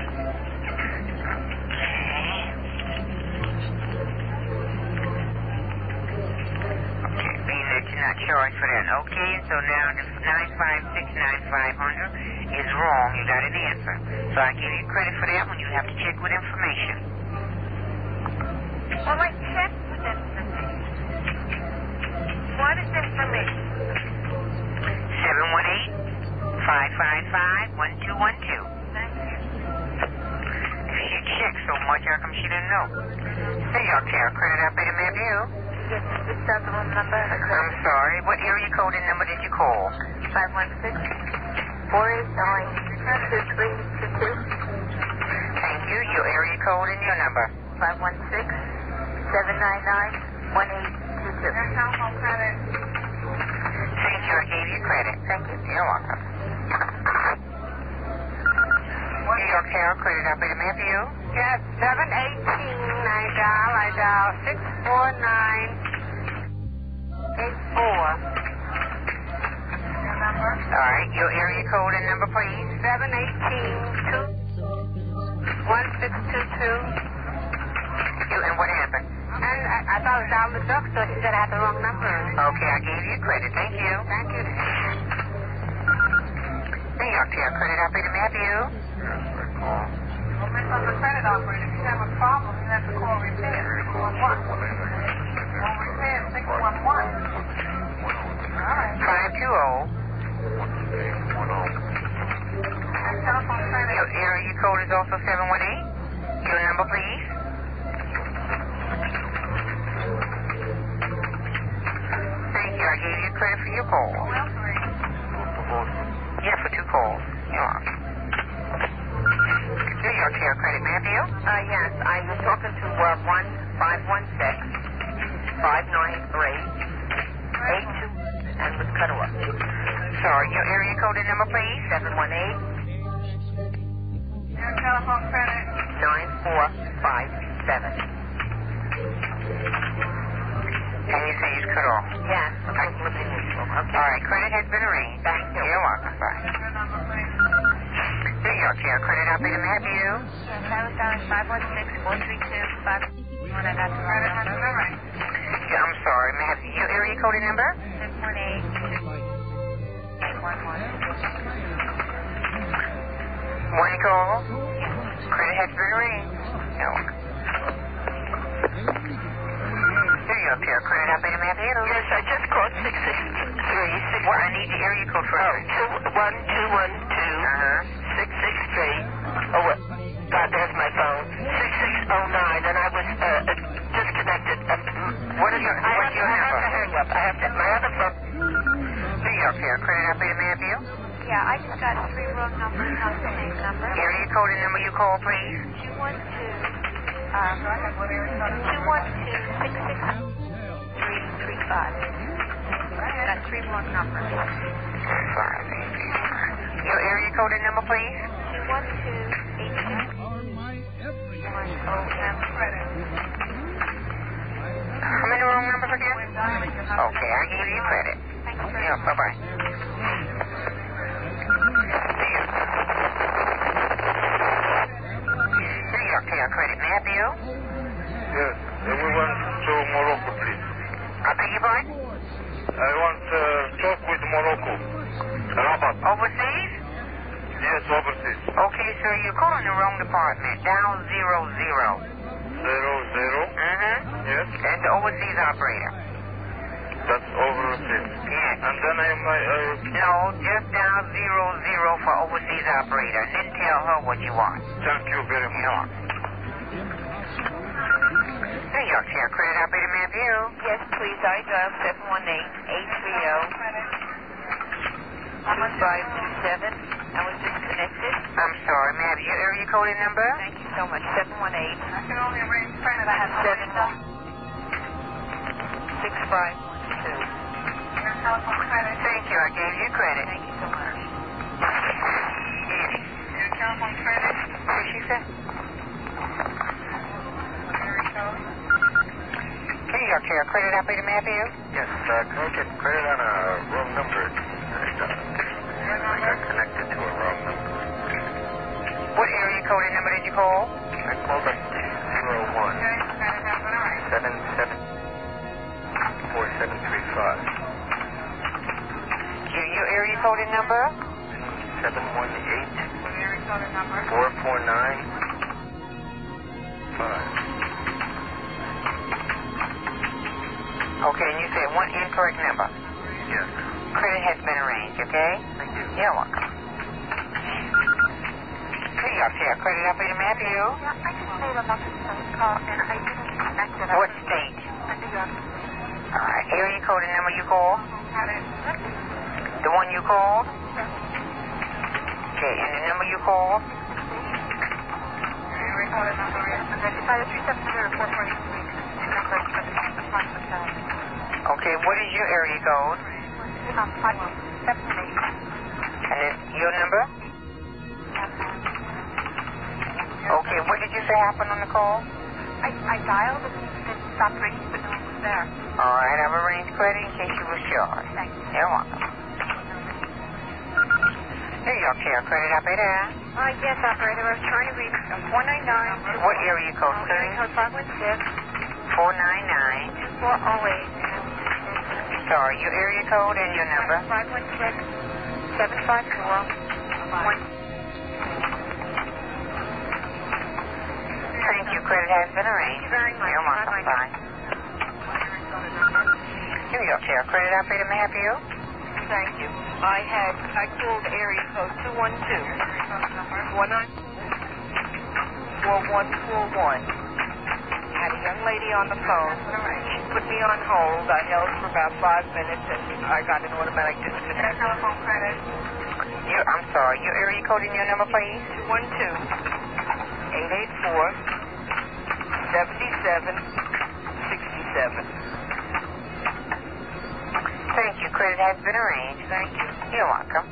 Speaker 12: You're not charged for that. Okay, so now the nine five six nine five hundred is wrong. You got an answer. So I give you credit for that one. You have to check with information.
Speaker 13: Well, I checked with information. What is information?
Speaker 12: seven one eight, five five five, one two one two.
Speaker 13: Thank you.
Speaker 12: If she checked so much, how come she didn't know? Hey, okay, I'll credit up in a minute.
Speaker 13: Yes, is that the wrong number?
Speaker 12: I'm sorry. What area code and number did you call?
Speaker 13: five one six, four eight nine, two three two two.
Speaker 12: Thank you. Your area code and your number.
Speaker 13: five one six, seven nine nine, one eight two two. Your telephone credit.
Speaker 12: Thank you. I gave you credit.
Speaker 13: Thank you.
Speaker 12: You're welcome. New York Herald credit up in a Matthew.
Speaker 8: Yes, seven eighteen. I dial. I dial six four nine eight four.
Speaker 13: Your number?
Speaker 12: All right. Your area code and number, please.
Speaker 8: seven eighteen two one six two two.
Speaker 12: You, and what happened?
Speaker 8: And I, I thought I was down the drugstore. She said I had the wrong number.
Speaker 12: Okay, I gave you credit. Thank you.
Speaker 8: Thank you.
Speaker 12: New York Herald credit up in a Matthew.
Speaker 13: Well, Miss, on the credit operator, if you have a problem, you have to call repair six one one. Call repair six one one. All right.
Speaker 12: five two zero.
Speaker 13: Your telephone credit.
Speaker 12: Your area code is also seven one eight. Your number, please. Thank you. I gave you credit for your call.
Speaker 13: Well, three.
Speaker 12: Yeah, for two calls. You're welcome. New York Herald credit, Matthew?
Speaker 8: Uh, yes, I was talking to uh, one five one six, five nine three, eight two, and was cut off.
Speaker 12: Sorry, your area code and number, please?
Speaker 8: seven one eight,
Speaker 13: Your telephone credit.
Speaker 8: nine four five seven.
Speaker 12: And you say he's cut off?
Speaker 8: Yes, I'm looking at you. Okay.
Speaker 12: All right, credit has been arranged.
Speaker 8: Thank you.
Speaker 12: You're welcome. Bye.
Speaker 13: Your number, please.
Speaker 12: New York Herald credit up in a Matthew.
Speaker 13: Yes, I was down five one six, four three two, five when I got the credit has been arranged.
Speaker 12: Yeah, I'm sorry, Matthew. Your area code and number?
Speaker 13: six one eight, eight one one.
Speaker 12: One call. Credit has been arranged. You're welcome. New York Herald credit up in a Matthew.
Speaker 8: Yes, I just called six six three six.
Speaker 12: Well, I need the area code for
Speaker 8: Oh,
Speaker 12: it.
Speaker 8: two one two one two.
Speaker 12: Uh-huh.
Speaker 8: six six three. Oh, what? God, there's my phone. six six oh nine, and I was uh, uh, disconnected. Uh,
Speaker 12: What is your,
Speaker 8: I
Speaker 12: what's
Speaker 8: have,
Speaker 12: your
Speaker 8: I
Speaker 12: number?
Speaker 8: have to hang up. I have to, my other phone.
Speaker 12: New York Herald credit up in a Matthew.
Speaker 13: Yeah, I just got three wrong numbers, not the same number.
Speaker 12: Area code and number you call, please.
Speaker 13: two one two, um, two one two, six six three three five. Got three wrong numbers.
Speaker 12: Your area code and number, please.
Speaker 13: two one two, eight six one oh seven.
Speaker 12: How many wrong numbers again? Okay, I gave you credit.
Speaker 13: Thank you.
Speaker 12: Yeah, bye-bye. New York Herald credit, Matthew.
Speaker 9: Yes, everyone to Morocco, please.
Speaker 12: I beg your pardon?
Speaker 9: I want to talk with Morocco. Rabat.
Speaker 12: Overseas?
Speaker 9: Yes, overseas.
Speaker 12: Okay, sir, you're calling the wrong department. Dial zero zero.
Speaker 9: Zero, zero.
Speaker 12: Mm-hmm.
Speaker 9: Yes.
Speaker 12: That's the overseas operator.
Speaker 9: That's overseas.
Speaker 12: Yes.
Speaker 9: And then I might... Uh,
Speaker 12: No, just dial zero zero for overseas operator, and then tell her what you want.
Speaker 9: thank you very much.
Speaker 12: You're welcome. New York Herald credit operator, Matthew.
Speaker 8: Yes, please. I dial seven one eight, eight three zero, six five two seven. I was disconnected.
Speaker 12: I'm sorry, Matthew. Your area code and number?
Speaker 8: Thank you so much. seven one eight,
Speaker 13: I can only arrange credit. I have
Speaker 8: seven one six five one two.
Speaker 13: telephone credit.
Speaker 12: Thank you. I gave you credit.
Speaker 13: Thank you so much.
Speaker 12: Easy.
Speaker 13: Your telephone credit.
Speaker 12: What did she say?
Speaker 13: Area code.
Speaker 12: Here you go, Chair. Credit operator, may I help you?
Speaker 4: Yes, uh, can I get credit on a wrong number? I got connected to a wrong number.
Speaker 12: What area code and number did you call?
Speaker 4: I called up two zero one.
Speaker 13: Okay, credit has been arranged.
Speaker 4: seven seven four seven three five.
Speaker 12: Your, your area code and number?
Speaker 4: seven one eight
Speaker 13: What area code and number?
Speaker 4: four four nine five.
Speaker 12: Okay, and you said one incorrect number.
Speaker 4: Yes.
Speaker 12: Credit has been arranged, okay?
Speaker 4: Thank you.
Speaker 12: You're welcome. Here you go, Chair. Credit operator, may I help you?
Speaker 5: Yeah, I just made a multi-state call and I didn't connect it.
Speaker 12: What state?
Speaker 5: New York.
Speaker 12: All right. Area code and number you called?
Speaker 13: Got it.
Speaker 12: The one you called? Okay, and the number you called?
Speaker 13: Area code and number is?
Speaker 5: three seven zero four four eight three. Number for the response of
Speaker 12: Okay, what is your area code?
Speaker 5: Um, five seven eight.
Speaker 12: And then your number? Okay, what did you say happened on the call?
Speaker 5: I, I dialed and it stopped ringing, but no one was there.
Speaker 12: All right, I've arranged credit in case you were charged.
Speaker 5: Thank you.
Speaker 12: You're welcome. Here you go, Chair. Credit operator.
Speaker 5: Uh, yes, operator. I was trying to reach four nine nine.
Speaker 12: What area code,
Speaker 5: Area
Speaker 12: please?
Speaker 5: code five one six.
Speaker 12: four nine nine.
Speaker 5: two four oh eight.
Speaker 12: Sorry, your area code and your number?
Speaker 5: five one six seven five four one.
Speaker 12: Thank you. Credit has been arranged.
Speaker 5: Thank you very much.
Speaker 12: You're welcome. Bye. Here you go, Chair. Credit operator, may I help you?
Speaker 14: Thank you. I had, I called area code two one two, four nine four one four one. Had a young lady on the phone. She put me on hold. I held for about five minutes and I got an automatic disconnect.
Speaker 13: Telephone credit.
Speaker 12: You, I'm sorry. Your area code and your number, please?
Speaker 14: two one two, eight eight four, seven seven six seven.
Speaker 12: Thank you. Credit has been arranged.
Speaker 14: Thank you.
Speaker 12: You're welcome.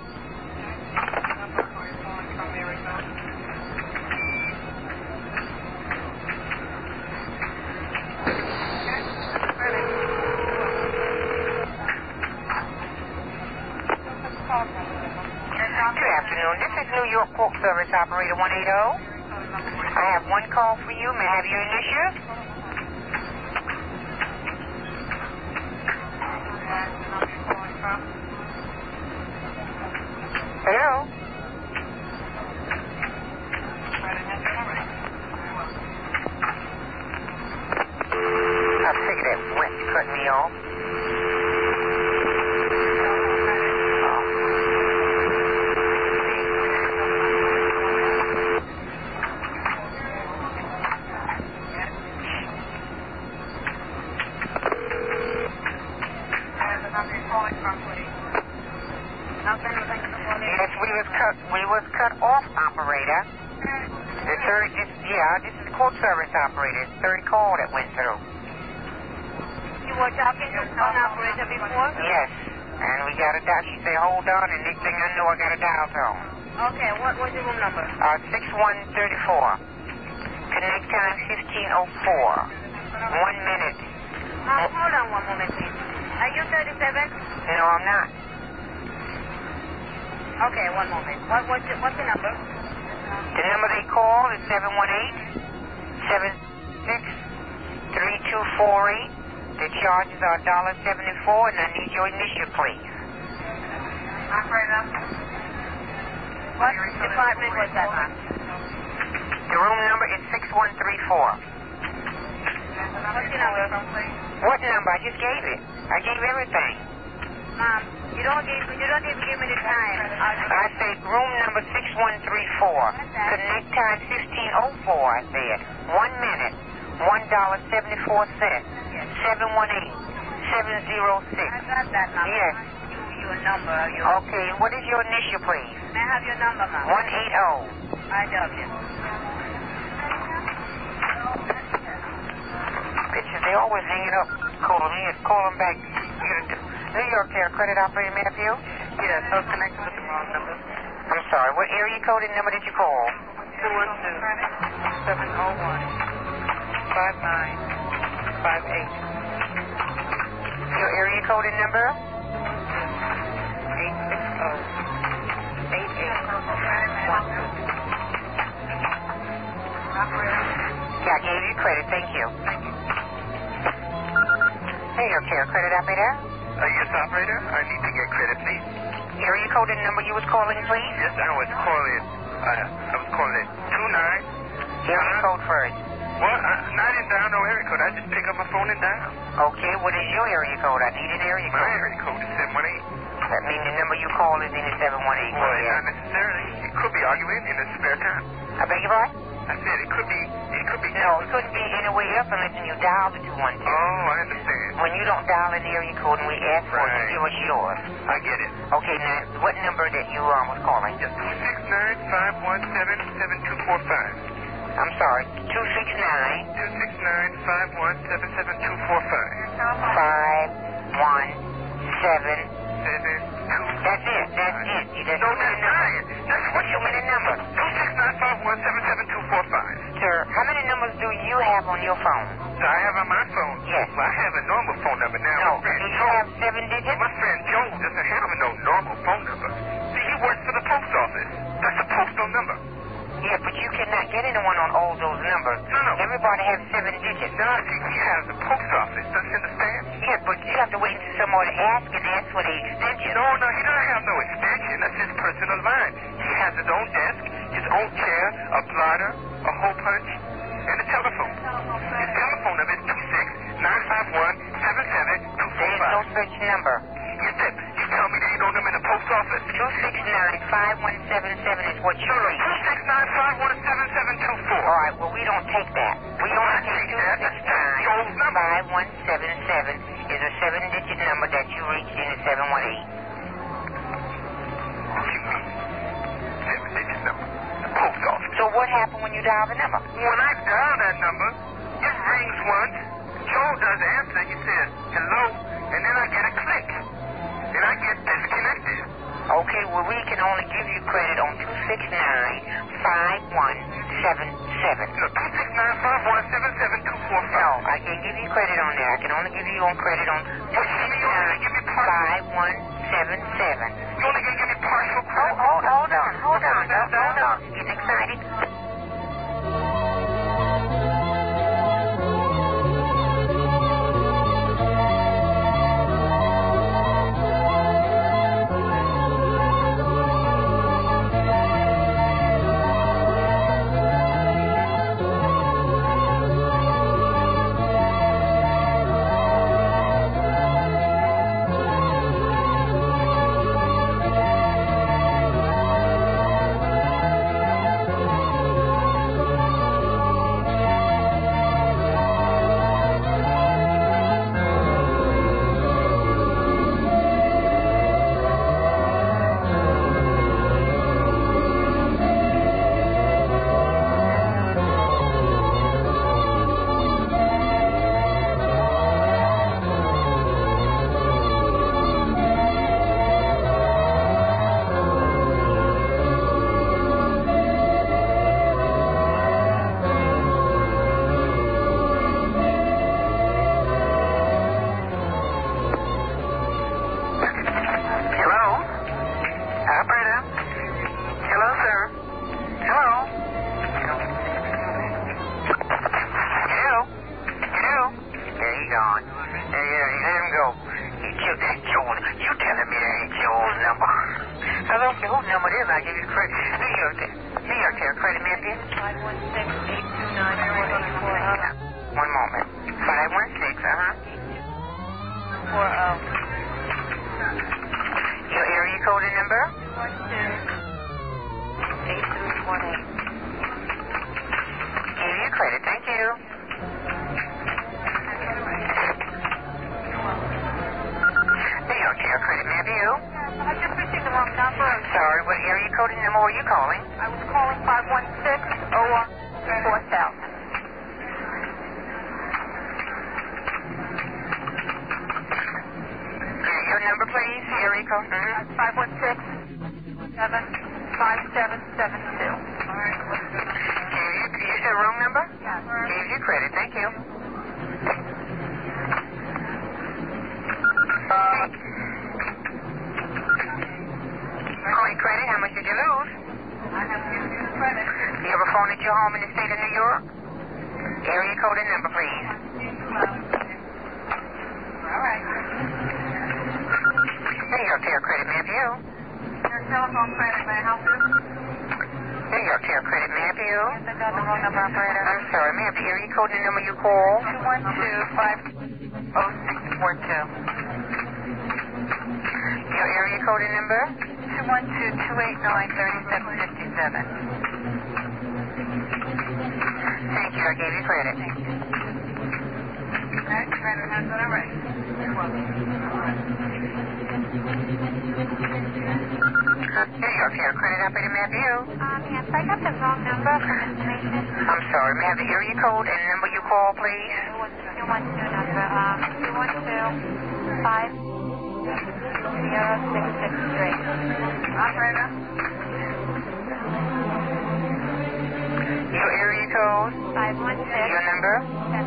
Speaker 12: Good afternoon. This is New York Pork Service Operator one eighty. I have one call for you. May I have your initials? Hello? I figured that went to cut me off. Yes, we was cut. We was cut off, operator. The third, this, yeah, this is court service operator. The third call that went through.
Speaker 5: You were talking to phone operator before?
Speaker 12: Yes, and we got a dial. She said, "Hold on," and next thing I know, I got a dial tone.
Speaker 5: Okay, what was your room number?
Speaker 12: Uh, six one thirty four. Connect time fifteen oh four. One minute.
Speaker 5: Um, hold on one moment, please. Are you thirty-seven?
Speaker 12: No, I'm not.
Speaker 5: Okay, one moment. What, what's, the, what's the number?
Speaker 12: The number they call is seven one eight, seven six, three two four eight. The charges are one dollar seventy-four, and I need your initial, please.
Speaker 13: Operator.
Speaker 5: What department was that, ma'am?
Speaker 12: The room number is six one three four.
Speaker 5: What's your number?
Speaker 12: What number? I just gave it. I gave everything.
Speaker 5: Ma'am, you don't give, you don't even give me the time.
Speaker 12: I said room number six one three four. Connect time fifteen oh four, I said. One minute, one dollar seventy-four cents. seven one eight, seven oh six.
Speaker 5: I got that number.
Speaker 12: Yes.
Speaker 5: You, your number. Your...
Speaker 12: Okay, what is your initial, please?
Speaker 5: May I have your number, ma'am?
Speaker 12: one eighty.
Speaker 5: I W.
Speaker 12: Bitches, they always hang it up, calling me and calling back. New York Care Credit Operator, may I have you?
Speaker 13: Yes, I was connected with the wrong number.
Speaker 12: I'm sorry, what area code and number did you call?
Speaker 13: two one two, seven oh one, five nine five eight.
Speaker 12: Your area code and number?
Speaker 13: eight six zero, eight eight one two.
Speaker 12: Yeah, I gave you credit, thank you.
Speaker 13: Thank you.
Speaker 12: New York Care Credit Operator?
Speaker 15: Uh, yes, operator. I need to get credit, please.
Speaker 12: Area code and number you was calling, please?
Speaker 15: Yes, I was calling. Uh, I was calling it two nine.
Speaker 12: Area code first.
Speaker 15: Well, I, I didn't dial no area code. I just pick up my phone and dial.
Speaker 12: Okay, what is your area code? I need an area code.
Speaker 15: My area code is seven one eight.
Speaker 12: That means the number you call is in the seven one eight.
Speaker 15: Well, yeah. Not necessarily. It could be arguing in the spare time.
Speaker 12: I beg your pardon?
Speaker 15: I said it could be. It could be.
Speaker 12: No, it couldn't be any way up unless you dial the two one two.
Speaker 15: Oh, I understand.
Speaker 12: When you don't dial an area code and we ask for it,
Speaker 15: Right.
Speaker 12: you give us yours.
Speaker 15: I get it.
Speaker 12: Okay, now, what number that you um, was calling?
Speaker 15: Yes, two six nine five one seven seven two four five.
Speaker 12: I'm sorry, two six nine.
Speaker 15: two six nine five one seven seven two four five.
Speaker 12: five one seven.
Speaker 15: Seven two.
Speaker 12: That's it, that's it. You just
Speaker 15: No, that's not it. That's what you
Speaker 12: mean a number.
Speaker 15: two six nine five one seven seven two four five.
Speaker 12: Sir, how many numbers do you have on your phone?
Speaker 15: So I have on my phone.
Speaker 12: Yes.
Speaker 15: Well, I have a normal phone number now.
Speaker 12: No,
Speaker 15: My friend
Speaker 12: do you
Speaker 15: Joe,
Speaker 12: have seven digits?
Speaker 15: my friend Joe doesn't have no normal phone number. See, he works for the post office. That's a postal number.
Speaker 12: Yeah, but you cannot get anyone on all those numbers.
Speaker 15: No, no.
Speaker 12: Everybody has seven digits.
Speaker 15: No, see, he has the post office. Does he understand?
Speaker 12: Yeah, but you have to wait until somebody asks and ask for the extension.
Speaker 15: No, no, he doesn't have no extension. That's his personal line. He has his own desk, his own chair, a blotter, a hole punch, and a telephone. His telephone number is two six nine five one seven seven two four five.
Speaker 12: There is no such number.
Speaker 15: You said, you tell me there ain't no number in the post office?
Speaker 12: two six nine five one seven seven is what you
Speaker 15: No, no,
Speaker 12: read.
Speaker 15: two six nine five one seven seven two four.
Speaker 12: All right, well, we don't take that. We
Speaker 15: No,
Speaker 12: only
Speaker 15: I
Speaker 12: take
Speaker 15: take
Speaker 12: two
Speaker 15: that.
Speaker 12: six
Speaker 15: That's
Speaker 12: nine
Speaker 15: Joe's number.
Speaker 12: five one seven seven is a seven-digit number that you reached in the seven one eight.
Speaker 15: What you mean? Seven-digit number. The post office.
Speaker 12: So what happened when you dial the number?
Speaker 15: When I dial that number, it rings once. Joe does answer. He says, hello, and then I get a click. And I get disconnected.
Speaker 12: Okay, well, we can only give you credit on two six nine five one seven seven.
Speaker 15: No, two six nine five one seven seven two four five.
Speaker 12: No, I can't give you credit on that. I can only give you on credit on two six nine five one seven seven.
Speaker 15: You only gonna give me partial
Speaker 12: Hold,
Speaker 15: credit?
Speaker 12: hold, hold on, hold on, hold, hold on. Getting excited? number, please. Area code. Mm-hmm.
Speaker 13: five one six, seven, five seven seven two. All right.
Speaker 12: You, you said wrong number?
Speaker 13: Yes.
Speaker 12: Gave you credit. Thank you. Calling credit. How much did you lose?
Speaker 13: I have given you credit.
Speaker 12: You have a phone at your home in the state of New York? Area code and number, please.
Speaker 13: All right.
Speaker 12: New York Care Credit, may I help you?
Speaker 13: Your telephone credit, may I help you?
Speaker 12: New York Care Credit, may I help you?
Speaker 13: Yes, I got the wrong number, operator.
Speaker 12: I'm sorry, may I have the area code and the number you call?
Speaker 13: two one two, five oh six four two.
Speaker 12: Your area code and number?
Speaker 13: two one two, two eight nine, three seven five seven.
Speaker 12: Thank you, I gave you credit.
Speaker 13: Okay, credit has been erased. You're welcome.
Speaker 12: New York Care Credit Operator, may I help you?
Speaker 10: Um, yes, I got the wrong number for information.
Speaker 12: I'm sorry, may I have the area code and number you call, please?
Speaker 10: two one two number, um, two one two, five zero six six three.
Speaker 13: Operator?
Speaker 12: Your area code?
Speaker 10: five one six.
Speaker 12: Your number?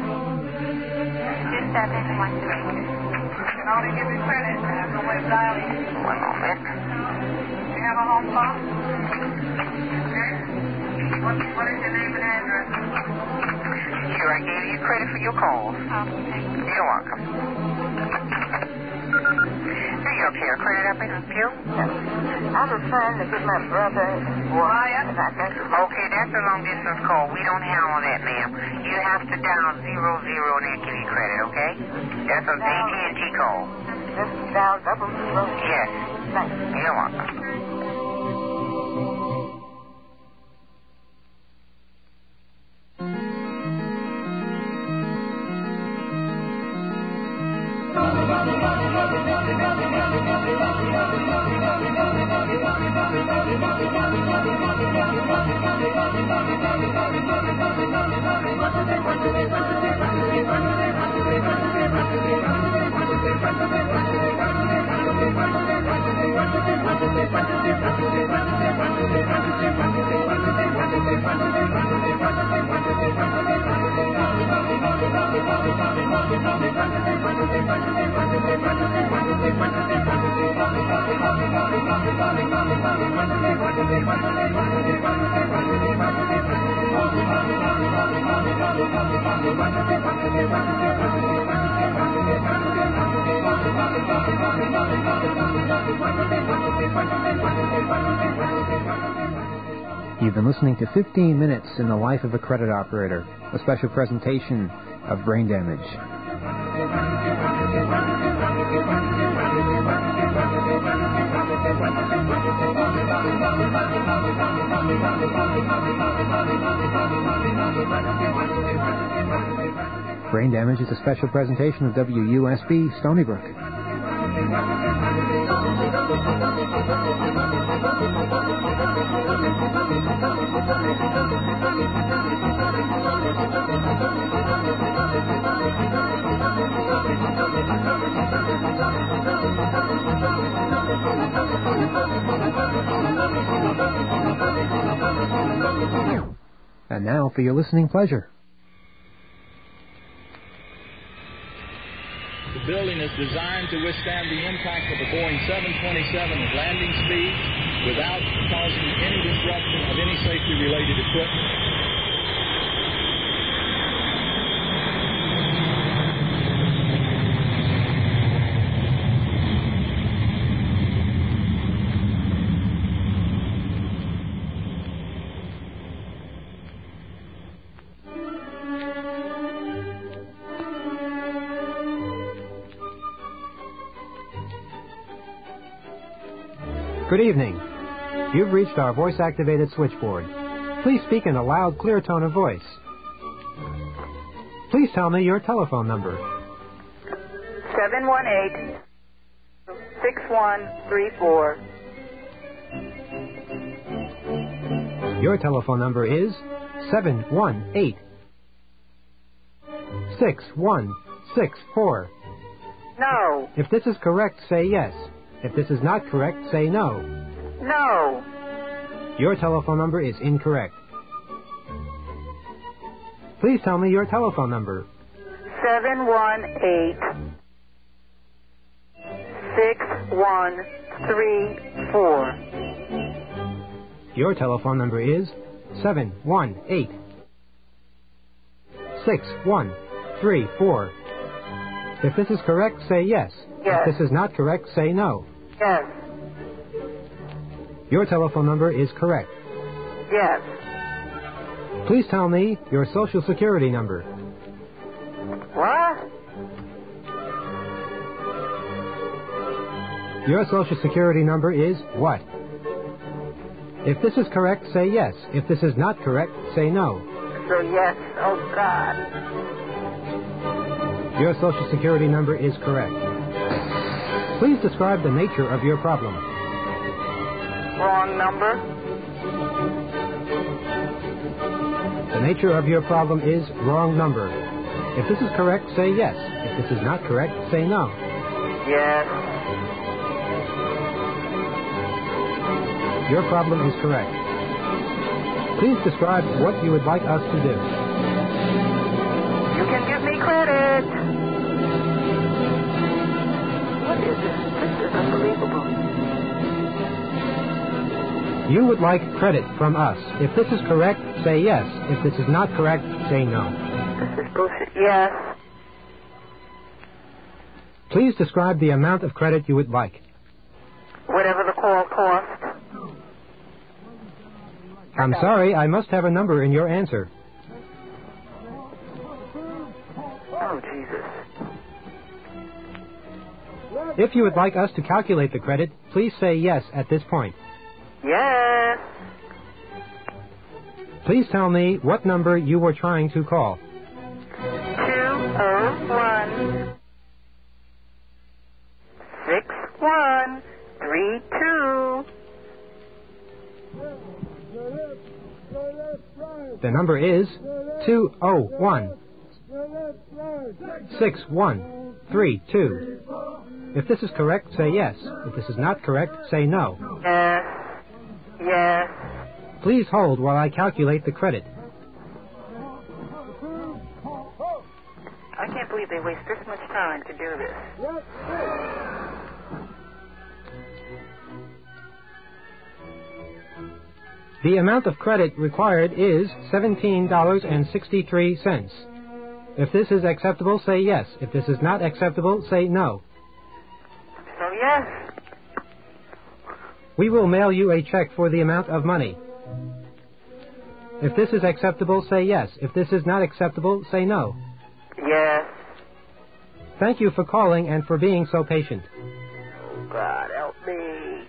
Speaker 10: two seven one three.
Speaker 13: I can only give you credit. I have no way of dialing.
Speaker 12: One moment.
Speaker 13: You have a home phone? Okay. What, what is your name and address?
Speaker 12: Sure, I gave you credit for your call.
Speaker 10: Okay.
Speaker 12: You're welcome. New York Care Credit Operator, help you?
Speaker 8: I was trying to get my brother
Speaker 13: Wyatt.
Speaker 12: Okay, that's a long distance call. We don't handle that, ma'am. You have to dial zero zero and they'll give you credit, okay? That's an A T and T call.
Speaker 8: Just dial double zero.
Speaker 12: Yes.
Speaker 8: Thank you.
Speaker 12: You're welcome.
Speaker 3: You've been listening to fifteen minutes in the life of a credit operator, a special presentation of Brain Damage. Brain Damage is a special presentation of W U S B Stony Brook. And now for your listening pleasure.
Speaker 16: The building is designed to withstand the impact of a Boeing seven twenty-seven at landing speed without causing any disruption of any safety-related equipment.
Speaker 3: Good evening. You've reached our voice-activated switchboard. Please speak in a loud, clear tone of voice. Please tell me your telephone number.
Speaker 13: seven one eight, six one three four.
Speaker 3: Your telephone number is seven one eight, six one six four.
Speaker 14: No.
Speaker 3: If this is correct, say yes. If this is not correct, say no.
Speaker 14: No.
Speaker 3: Your telephone number is incorrect. Please tell me your telephone number.
Speaker 14: Seven one eight six one three four.
Speaker 3: Your telephone number is seven one eight six one three four. If this is correct, say yes.
Speaker 14: Yes.
Speaker 3: If this is not correct, say no.
Speaker 14: Yes.
Speaker 3: Your telephone number is correct.
Speaker 14: Yes.
Speaker 3: Please tell me your Social Security number.
Speaker 14: What?
Speaker 3: Your Social Security number is what? If this is correct, say yes. If this is not correct, say no.
Speaker 14: So yes. Oh, God.
Speaker 3: Your Social Security number is correct. Please describe the nature of your problem.
Speaker 14: Wrong number.
Speaker 3: The nature of your problem is wrong number. If this is correct, say yes. If this is not correct, say no.
Speaker 14: Yes.
Speaker 3: Your problem is correct. Please describe what you would like us to do.
Speaker 14: You can give me credit. What is this? This is unbelievable.
Speaker 3: You would like credit from us. If this is correct, say yes. If this is not correct, say no.
Speaker 14: This is bullshit. Yes.
Speaker 3: Please describe the amount of credit you would like.
Speaker 14: Whatever the call cost.
Speaker 3: I'm sorry, I must have a number in your answer.
Speaker 14: Oh, Jesus.
Speaker 3: If you would like us to calculate the credit, please say yes at this point.
Speaker 14: Yes.
Speaker 3: Please tell me what number you were trying to call.
Speaker 14: two oh one six one three two.
Speaker 3: The number is two oh one six one three two. If this is correct, say yes. If this is not correct, say no.
Speaker 14: Yes. Yes.
Speaker 3: Please hold while I calculate the credit.
Speaker 14: I can't believe they waste this much time to do this.
Speaker 3: The amount of credit required is seventeen dollars and sixty-three cents. If this is acceptable, say yes. If this is not acceptable, say no.
Speaker 14: So yes.
Speaker 3: We will mail you a check for the amount of money. If this is acceptable, say yes. If this is not acceptable, say no.
Speaker 14: Yes.
Speaker 3: Thank you for calling and for being so patient.
Speaker 14: God help me.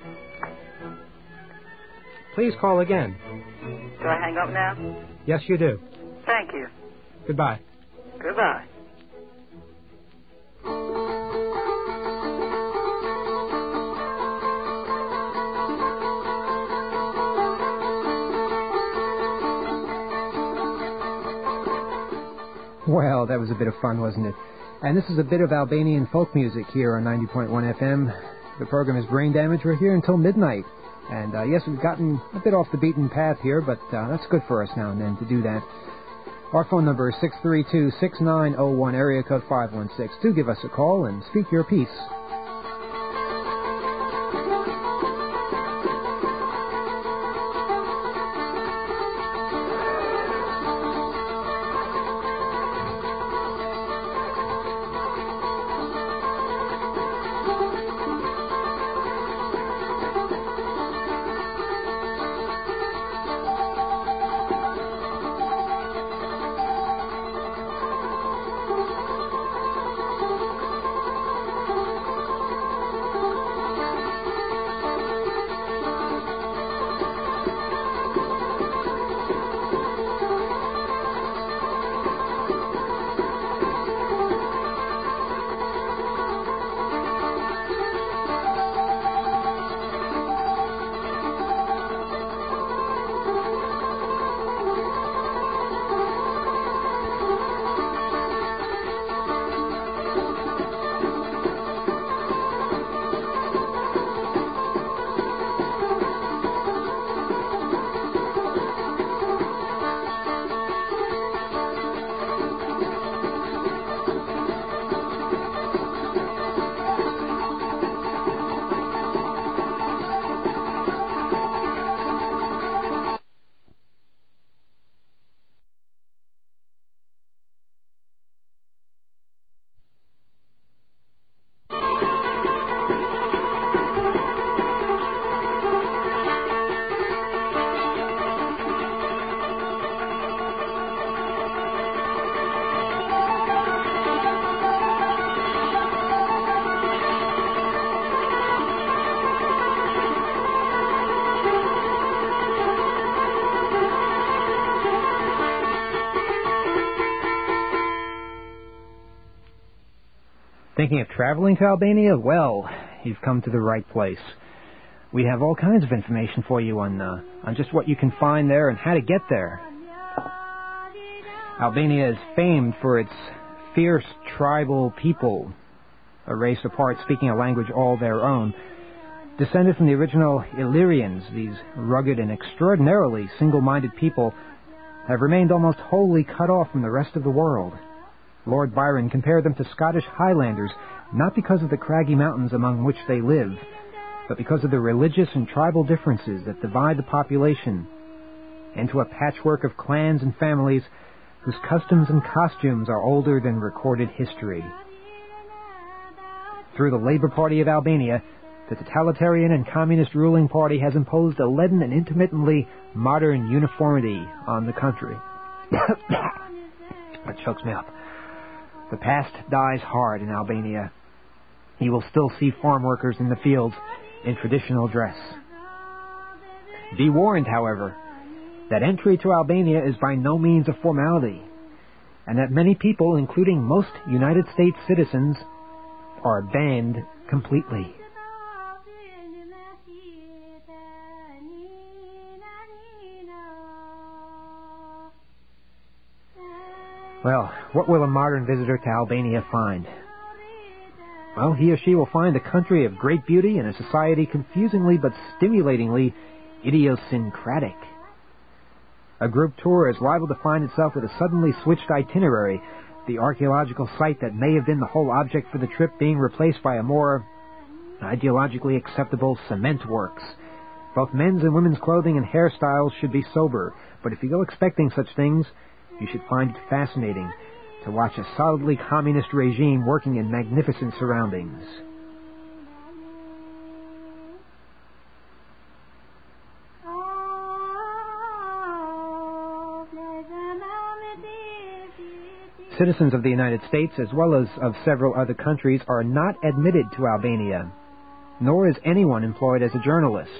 Speaker 3: Please call again.
Speaker 14: Do I hang up now?
Speaker 3: Yes, you do.
Speaker 14: Thank you.
Speaker 3: Goodbye.
Speaker 14: Goodbye.
Speaker 3: Well, that was a bit of fun, wasn't it? And this is a bit of Albanian folk music here on ninety point one F M. The program is Brain Damage. We're here until midnight. And uh, yes, we've gotten a bit off the beaten path here, but uh, that's good for us now and then to do that. Our phone number is six three two, six nine zero one, area code five one six. Do give us a call and speak your piece. Thinking of traveling to Albania? Well, you've come to the right place. We have all kinds of information for you on uh, on just what you can find there and how to get there. Albania is famed for its fierce tribal people, a race apart speaking a language all their own. Descended from the original Illyrians, these rugged and extraordinarily single-minded people have remained almost wholly cut off from the rest of the world. Lord Byron compared them to Scottish Highlanders, not because of the craggy mountains among which they live, but because of the religious and tribal differences that divide the population into a patchwork of clans and families whose customs and costumes are older than recorded history. Through the Labour Party of Albania, the totalitarian and communist ruling party has imposed a leaden and intermittently modern uniformity on the country. That chokes me up. The past dies hard in Albania. You will still see farm workers in the fields in traditional dress. Be warned, however, that entry to Albania is by no means a formality, and that many people, including most United States citizens, are banned completely. Well, what will a modern visitor to Albania find? Well, he or she will find a country of great beauty and a society confusingly but stimulatingly idiosyncratic. A group tour is liable to find itself with a suddenly switched itinerary, the archaeological site that may have been the whole object for the trip being replaced by a more ideologically acceptable cement works. Both men's and women's clothing and hairstyles should be sober, but if you go expecting such things, you should find it fascinating to watch a solidly communist regime working in magnificent surroundings. Citizens of the United States, as well as of several other countries, are not admitted to Albania, nor is anyone employed as a journalist.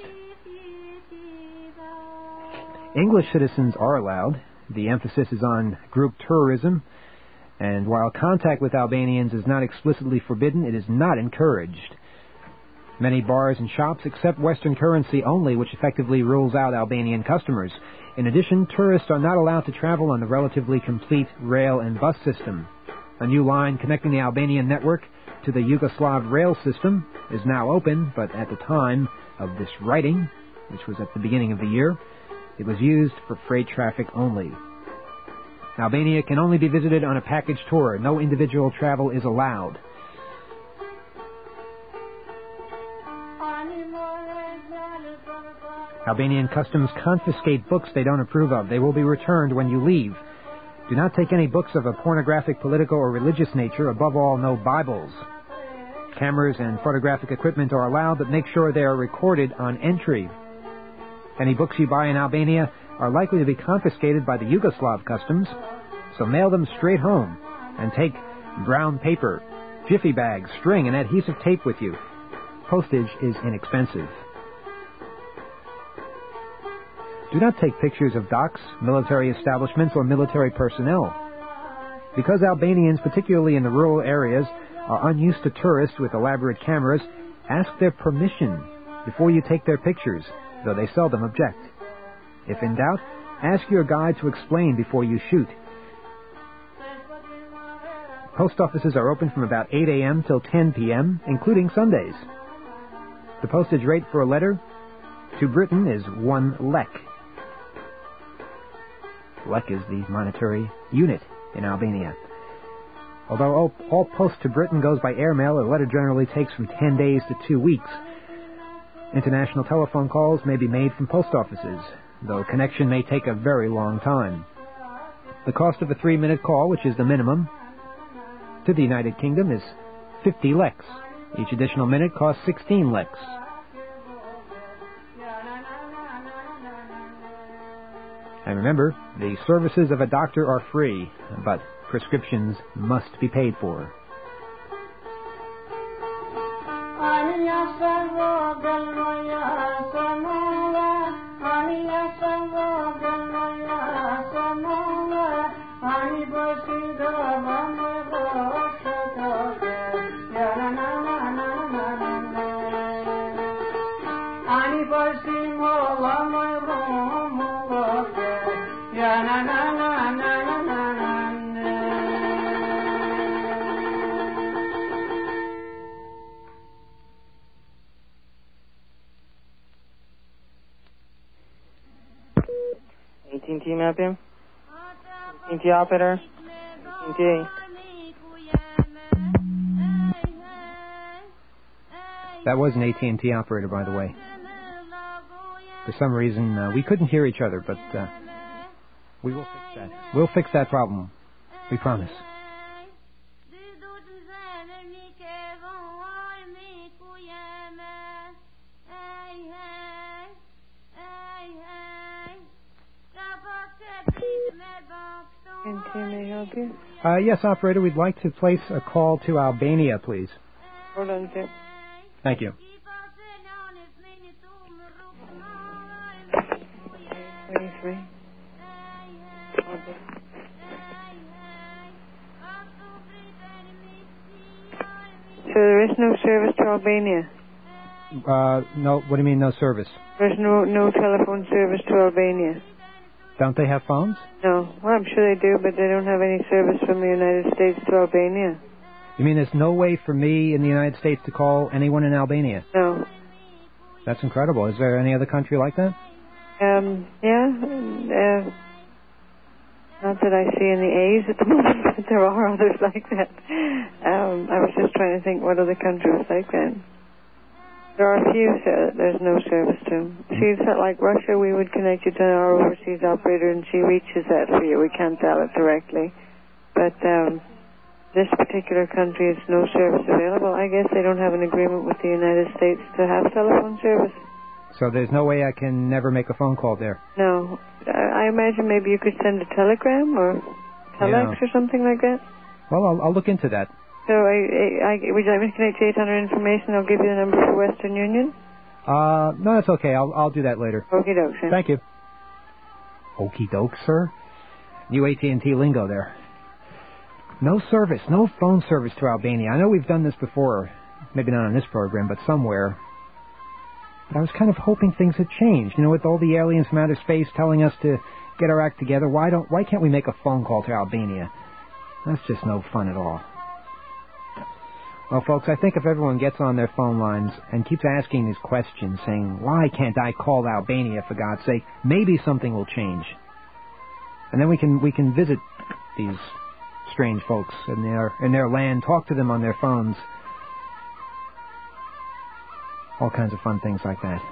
Speaker 3: English citizens are allowed. The emphasis is on group tourism, and while contact with Albanians is not explicitly forbidden, it is not encouraged. Many bars and shops accept Western currency only, which effectively rules out Albanian customers. In addition, tourists are not allowed to travel on the relatively complete rail and bus system. A new line connecting the Albanian network to the Yugoslav rail system is now open, but at the time of this writing, which was at the beginning of the year, it was used for freight traffic only. Albania can only be visited on a package tour. No individual travel is allowed. Albanian customs confiscate books they don't approve of. They will be returned when you leave. Do not take any books of a pornographic, political, or religious nature. Above all, no Bibles. Cameras and photographic equipment are allowed, but make sure they are recorded on entry. Any books you buy in Albania are likely to be confiscated by the Yugoslav customs, so mail them straight home and take brown paper, jiffy bags, string, and adhesive tape with you. Postage is inexpensive. Do not take pictures of docks, military establishments, or military personnel. Because Albanians, particularly in the rural areas, are unused to tourists with elaborate cameras, ask their permission before you take their pictures, though they seldom object. If in doubt, ask your guide to explain before you shoot. Post offices are open from about eight a.m. till ten p.m., including Sundays. The postage rate for a letter to Britain is one lek. Lek is the monetary unit in Albania. Although all, all post to Britain goes by airmail, a letter generally takes from ten days to two weeks. International telephone calls may be made from post offices, though connection may take a very long time. The cost of a three-minute call, which is the minimum, to the United Kingdom is fifty leks. Each additional minute costs sixteen leks. And remember, the services of a doctor are free, but prescriptions must be paid for.
Speaker 17: Ani Parsim Holama Momoke, Yana na na na na na na.
Speaker 18: A T and T map him? A T and T operator? A T and T.
Speaker 3: That was an A T and T operator, by the way. For some reason, uh, we couldn't hear each other, but uh, we will fix that. We'll fix that problem. We promise.
Speaker 18: Can I help you?
Speaker 3: Uh, yes, operator, we'd like to place a call to Albania, please.
Speaker 18: Hold on, sir.
Speaker 3: Thank you.
Speaker 18: twenty-three. So there is no service to Albania?
Speaker 3: Uh, no, what do you mean no service?
Speaker 18: There's no no telephone service to Albania?
Speaker 3: Don't they have phones?
Speaker 18: No. Well, I'm sure they do, but they don't have any service from the United States to Albania.
Speaker 3: You mean there's no way for me in the United States to call anyone in Albania?
Speaker 18: No.
Speaker 3: That's incredible. Is there any other country like that?
Speaker 18: Um, yeah. Uh, not that I see any A's at the moment, but there are others like that. Um, I was just trying to think what other country was like that. There are a few that there's no service to. See, it's not like Russia. We would connect you to our overseas operator, and she reaches that for you. We can't dial it directly. But um, this particular country, it's no service available. I guess they don't have an agreement with the United States to have telephone service.
Speaker 3: So there's no way I can never make a phone call there?
Speaker 18: No. I, I imagine maybe you could send a telegram or telex
Speaker 3: Yeah.
Speaker 18: or something like that.
Speaker 3: Well, I'll, I'll look into that.
Speaker 18: So I, I, I, would you like me to connect you eight hundred information? I'll give you the number for Western Union.
Speaker 3: Uh, no, that's okay. I'll I'll do that later.
Speaker 18: Okie doke, sir.
Speaker 3: Thank you. Okie doke, sir. New A T and T lingo there. No service, no phone service to Albania. I know we've done this before, maybe not on this program, but somewhere. But I was kind of hoping things had changed. You know, with all the aliens from outer space telling us to get our act together, why don't why can't we make a phone call to Albania? That's just no fun at all. Well, folks, I think if everyone gets on their phone lines and keeps asking these questions, saying, why can't I call Albania, for God's sake, maybe something will change. And then we can we can visit these strange folks in their in their land, talk to them on their phones. All kinds of fun things like that.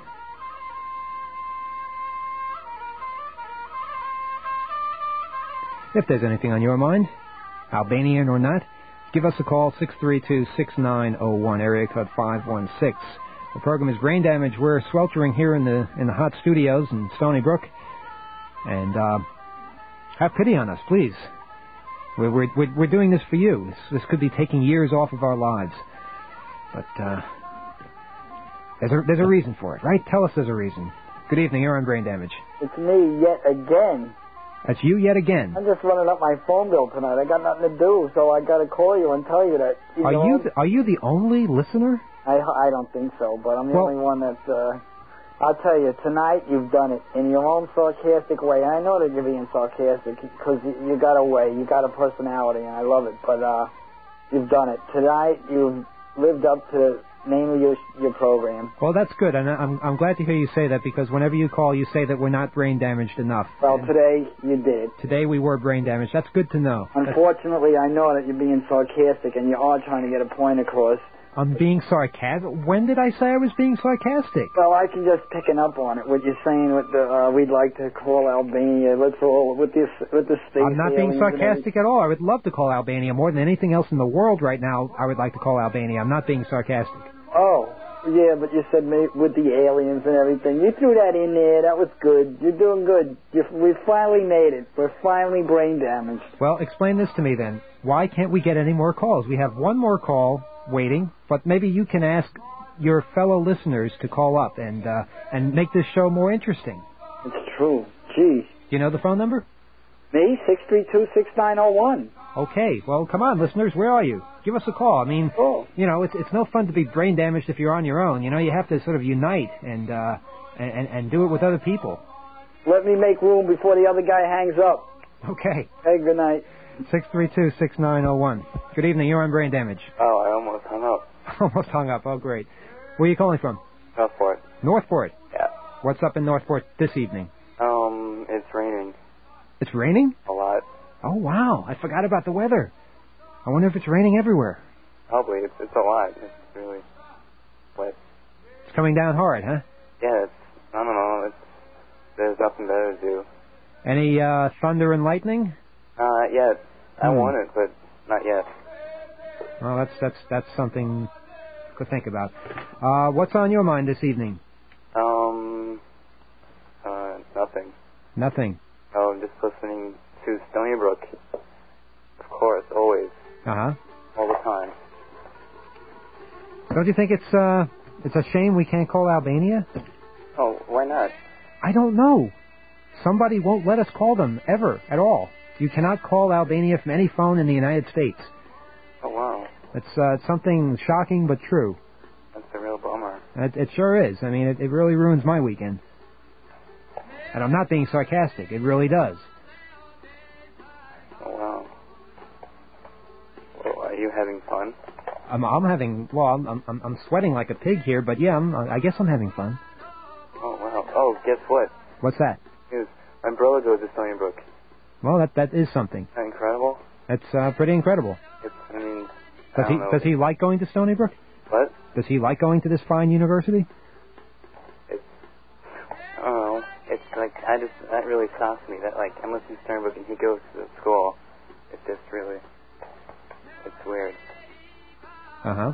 Speaker 3: If there's anything on your mind, Albanian or not, give us a call, six three two, six nine zero one, area code five one six. The program is Brain Damage. We're sweltering here in the in the hot studios in Stony Brook. And uh, have pity on us, please. We're, we're, we're doing this for you. This, this could be taking years off of our lives. But uh, there's, a, there's a reason for it, right? Tell us there's a reason. Good evening, you're on Brain Damage.
Speaker 1: It's me yet again.
Speaker 3: That's you yet again.
Speaker 1: I'm just running up my phone bill tonight. I got nothing to do, so I got to call you and tell you that. You
Speaker 3: Are
Speaker 1: know,
Speaker 3: you the, are you the only listener?
Speaker 1: I I don't think so, but I'm the
Speaker 3: Well-
Speaker 1: only one that's. Uh, I'll tell you, tonight you've done it in your own sarcastic way. I know that you're being sarcastic because you, you got a way, you got a personality, and I love it. But uh, you've done it tonight. You've lived up to the name of your your program.
Speaker 3: Well, that's good, and I'm I'm glad to hear you say that, because whenever you call, you say that we're not brain damaged enough.
Speaker 1: Well, today you did.
Speaker 3: Today we were brain damaged. That's good to know. That's-
Speaker 1: Unfortunately, I know that you're being sarcastic, and you are trying to get a point across.
Speaker 3: I'm being sarcastic. When did I say I was being sarcastic?
Speaker 1: Well, I can just picking up on it. What you're saying with the uh, we'd like to call Albania. Let's all with this with the space.
Speaker 3: I'm not being
Speaker 1: aliens and
Speaker 3: sarcastic at all. I would love to call Albania more than anything else in the world right now. I would like to call Albania. I'm not being sarcastic.
Speaker 1: Oh, yeah, but you said ma- with the aliens and everything. You threw that in there. That was good. You're doing good. You, we finally made it. We're finally brain damaged.
Speaker 3: Well, explain this to me then. Why can't we get any more calls? We have one more call waiting, but maybe you can ask your fellow listeners to call up and uh, and make this show more interesting.
Speaker 1: It's true. Gee.
Speaker 3: You know the phone number?
Speaker 1: Me, six three two, six nine zero one.
Speaker 3: Okay, well, come on, listeners. Where are you? give us a call. I mean,
Speaker 1: oh.
Speaker 3: you know, it's it's no fun to be brain damaged if you're on your own. You know, you have to sort of unite and uh, and and do it with other people.
Speaker 1: Let me make room before the other guy hangs up.
Speaker 3: Okay.
Speaker 1: Hey, good night.
Speaker 3: six three two, six nine zero one. Good evening. You're on Brain Damage.
Speaker 19: Oh, I almost hung up.
Speaker 3: Almost hung up. Oh, great. Where are you calling from?
Speaker 19: Northport.
Speaker 3: Northport?
Speaker 19: Yeah.
Speaker 3: What's up in Northport this evening?
Speaker 19: Um, it's raining.
Speaker 3: It's raining?
Speaker 19: A lot.
Speaker 3: Oh, wow. I forgot about the weather. I wonder if it's raining everywhere.
Speaker 19: Probably. It's, it's a lot. It's really wet.
Speaker 3: It's coming down hard, huh?
Speaker 19: Yeah, it's, I don't know. It's, there's nothing better to do.
Speaker 3: Any uh, thunder and lightning?
Speaker 19: Uh, not yet. I
Speaker 3: Hmm.
Speaker 19: want it, but not yet.
Speaker 3: Well, that's that's that's something to think about. Uh, what's on your mind this evening?
Speaker 19: Um, uh, nothing.
Speaker 3: Nothing.
Speaker 19: Oh, I'm just listening to Stony Brook. Of course, always.
Speaker 3: Uh-huh.
Speaker 19: All the time.
Speaker 3: Don't you think it's uh it's a shame we can't call Albania?
Speaker 19: Oh, why not?
Speaker 3: I don't know. Somebody won't let us call them ever at all. You cannot call Albania from any phone in the United States.
Speaker 19: Oh, wow.
Speaker 3: It's uh, it's something shocking but true.
Speaker 19: That's a real bummer.
Speaker 3: It, it sure is. I mean, it, it really ruins my weekend. And I'm not being sarcastic. It really does.
Speaker 19: Oh, wow. Well, are you having fun?
Speaker 3: I'm, I'm having, well, I'm, I'm, I'm sweating like a pig here, but yeah, I'm, I guess I'm having fun.
Speaker 19: Oh, wow. Oh, guess what?
Speaker 3: What's that?
Speaker 19: News. My brother goes to Stony Brook.
Speaker 3: Well, that that is something.
Speaker 19: Isn't that incredible?
Speaker 3: That's uh, pretty incredible.
Speaker 19: It's, I mean,
Speaker 3: Does
Speaker 19: I
Speaker 3: he
Speaker 19: don't know.
Speaker 3: does he like going to Stony Brook?
Speaker 19: What?
Speaker 3: Does he like going to this fine university?
Speaker 19: It's, I don't know. It's like, I just, that really shocks me. That, like, I'm listening to Stony Brook and he goes to the school. It's just really, it's weird.
Speaker 3: Uh-huh.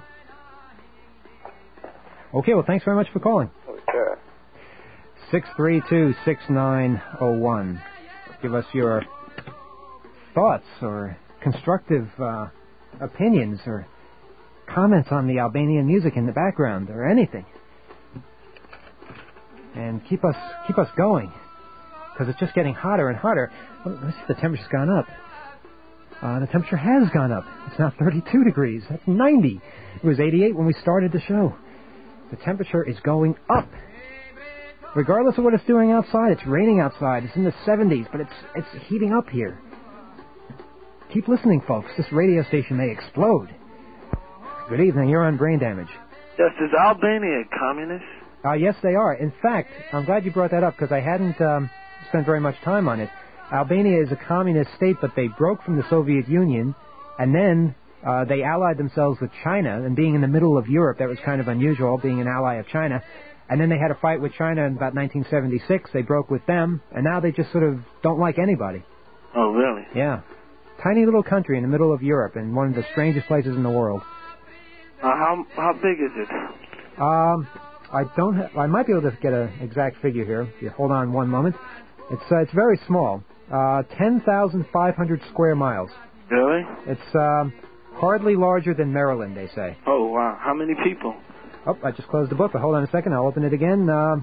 Speaker 3: Okay, well, thanks very much for calling.
Speaker 19: Oh, sure.
Speaker 3: six three two, six nine zero one. Give us your thoughts or constructive uh, opinions or comments on the Albanian music in the background or anything. And keep us keep us going, because it's just getting hotter and hotter. Well, let's see if the temperature's gone up. Uh, the temperature has gone up. It's now thirty-two degrees. That's ninety. It was eighty-eight when we started the show. The temperature is going up. Regardless of what it's doing outside, it's raining outside. It's in the seventies, but it's it's heating up here. Keep listening, folks. This radio station may explode. Good evening. You're on Brain Damage.
Speaker 20: Yes, is Albania a communist?
Speaker 3: Uh, yes, they are. In fact, I'm glad you brought that up because I hadn't um, spent very much time on it. Albania is a communist state, but they broke from the Soviet Union, and then uh, they allied themselves with China. And being in the middle of Europe, that was kind of unusual, being an ally of China. And then they had a fight with China in about nineteen seventy-six. They broke with them, and now they just sort of don't like anybody.
Speaker 20: Oh, really?
Speaker 3: Yeah. Tiny little country in the middle of Europe, in one of the strangest places in the world.
Speaker 20: Uh, how how big is it?
Speaker 3: Um, I don't. Ha- I might be able to get an exact figure here. If you hold on one moment. It's uh, it's very small. Uh, ten thousand five hundred square miles.
Speaker 20: Really?
Speaker 3: It's um, hardly larger than Maryland, they say.
Speaker 20: Oh, wow. How many people?
Speaker 3: Oh, I just closed the book, but hold on a second. I'll open it again. Uh,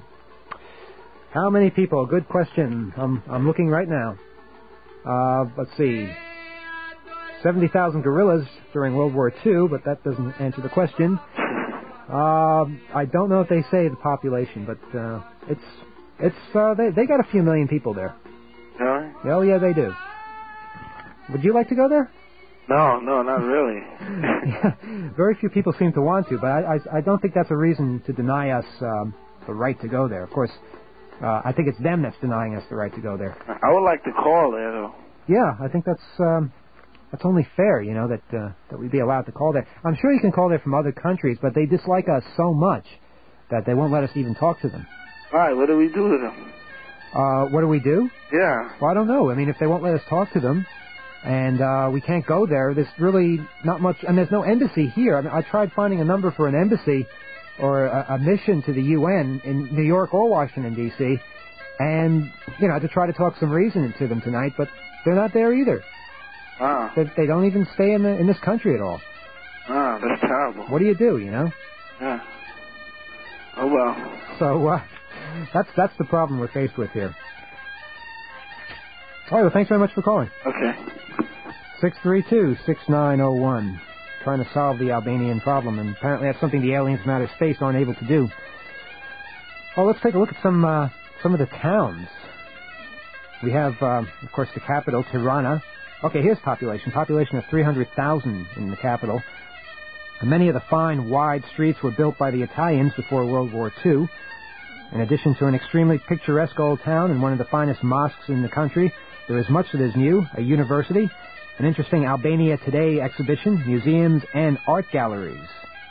Speaker 3: how many people? Good question. I'm I'm looking right now. Uh, let's see. seventy thousand guerrillas during World War Two, but that doesn't answer the question. Uh, I don't know if they say the population, but uh, it's it's uh, they they got a few million people there.
Speaker 20: Really?
Speaker 3: Oh yeah, they do. Would you like to go there?
Speaker 20: No, no, not really.
Speaker 3: Yeah, very few people seem to want to, but I, I, I don't think that's a reason to deny us um, the right to go there. Of course, uh, I think it's them that's denying us the right to go there.
Speaker 20: I would like to call there, though.
Speaker 3: Yeah, I think that's um, that's only fair, you know, that uh, that we'd be allowed to call there. I'm sure you can call there from other countries, but they dislike us so much that they won't let us even talk to them.
Speaker 20: All right, what do we do to them?
Speaker 3: Uh, what do we do?
Speaker 20: Yeah.
Speaker 3: Well, I don't know. I mean, if they won't let us talk to them, and uh, we can't go there, there's really not much, and there's no embassy here. I mean, I tried finding a number for an embassy or a, a mission to the U N in New York or Washington, D C, and, you know, to try to talk some reason to them tonight, but they're not there either.
Speaker 20: Ah.
Speaker 3: They, they don't even stay in the, in this country at all.
Speaker 20: Ah, that's terrible.
Speaker 3: What do you do, you know?
Speaker 20: Yeah. Oh, well.
Speaker 3: So, uh, that's that's the problem we're faced with here. All right, well, thanks very much for calling.
Speaker 20: Okay.
Speaker 3: six three two, six nine zero one. trying to solve the Albanian problem, and apparently that's something the aliens from outer space aren't able to do. Well, let's take a look at some uh, some of the towns. We have, uh, of course, the capital, Tirana. Okay, here's population. Population of three hundred thousand in the capital. And many of the fine, wide streets were built by the Italians before World War Two. In addition to an extremely picturesque old town and one of the finest mosques in the country, there is much that is new, a university, an interesting Albania Today exhibition, museums, and art galleries.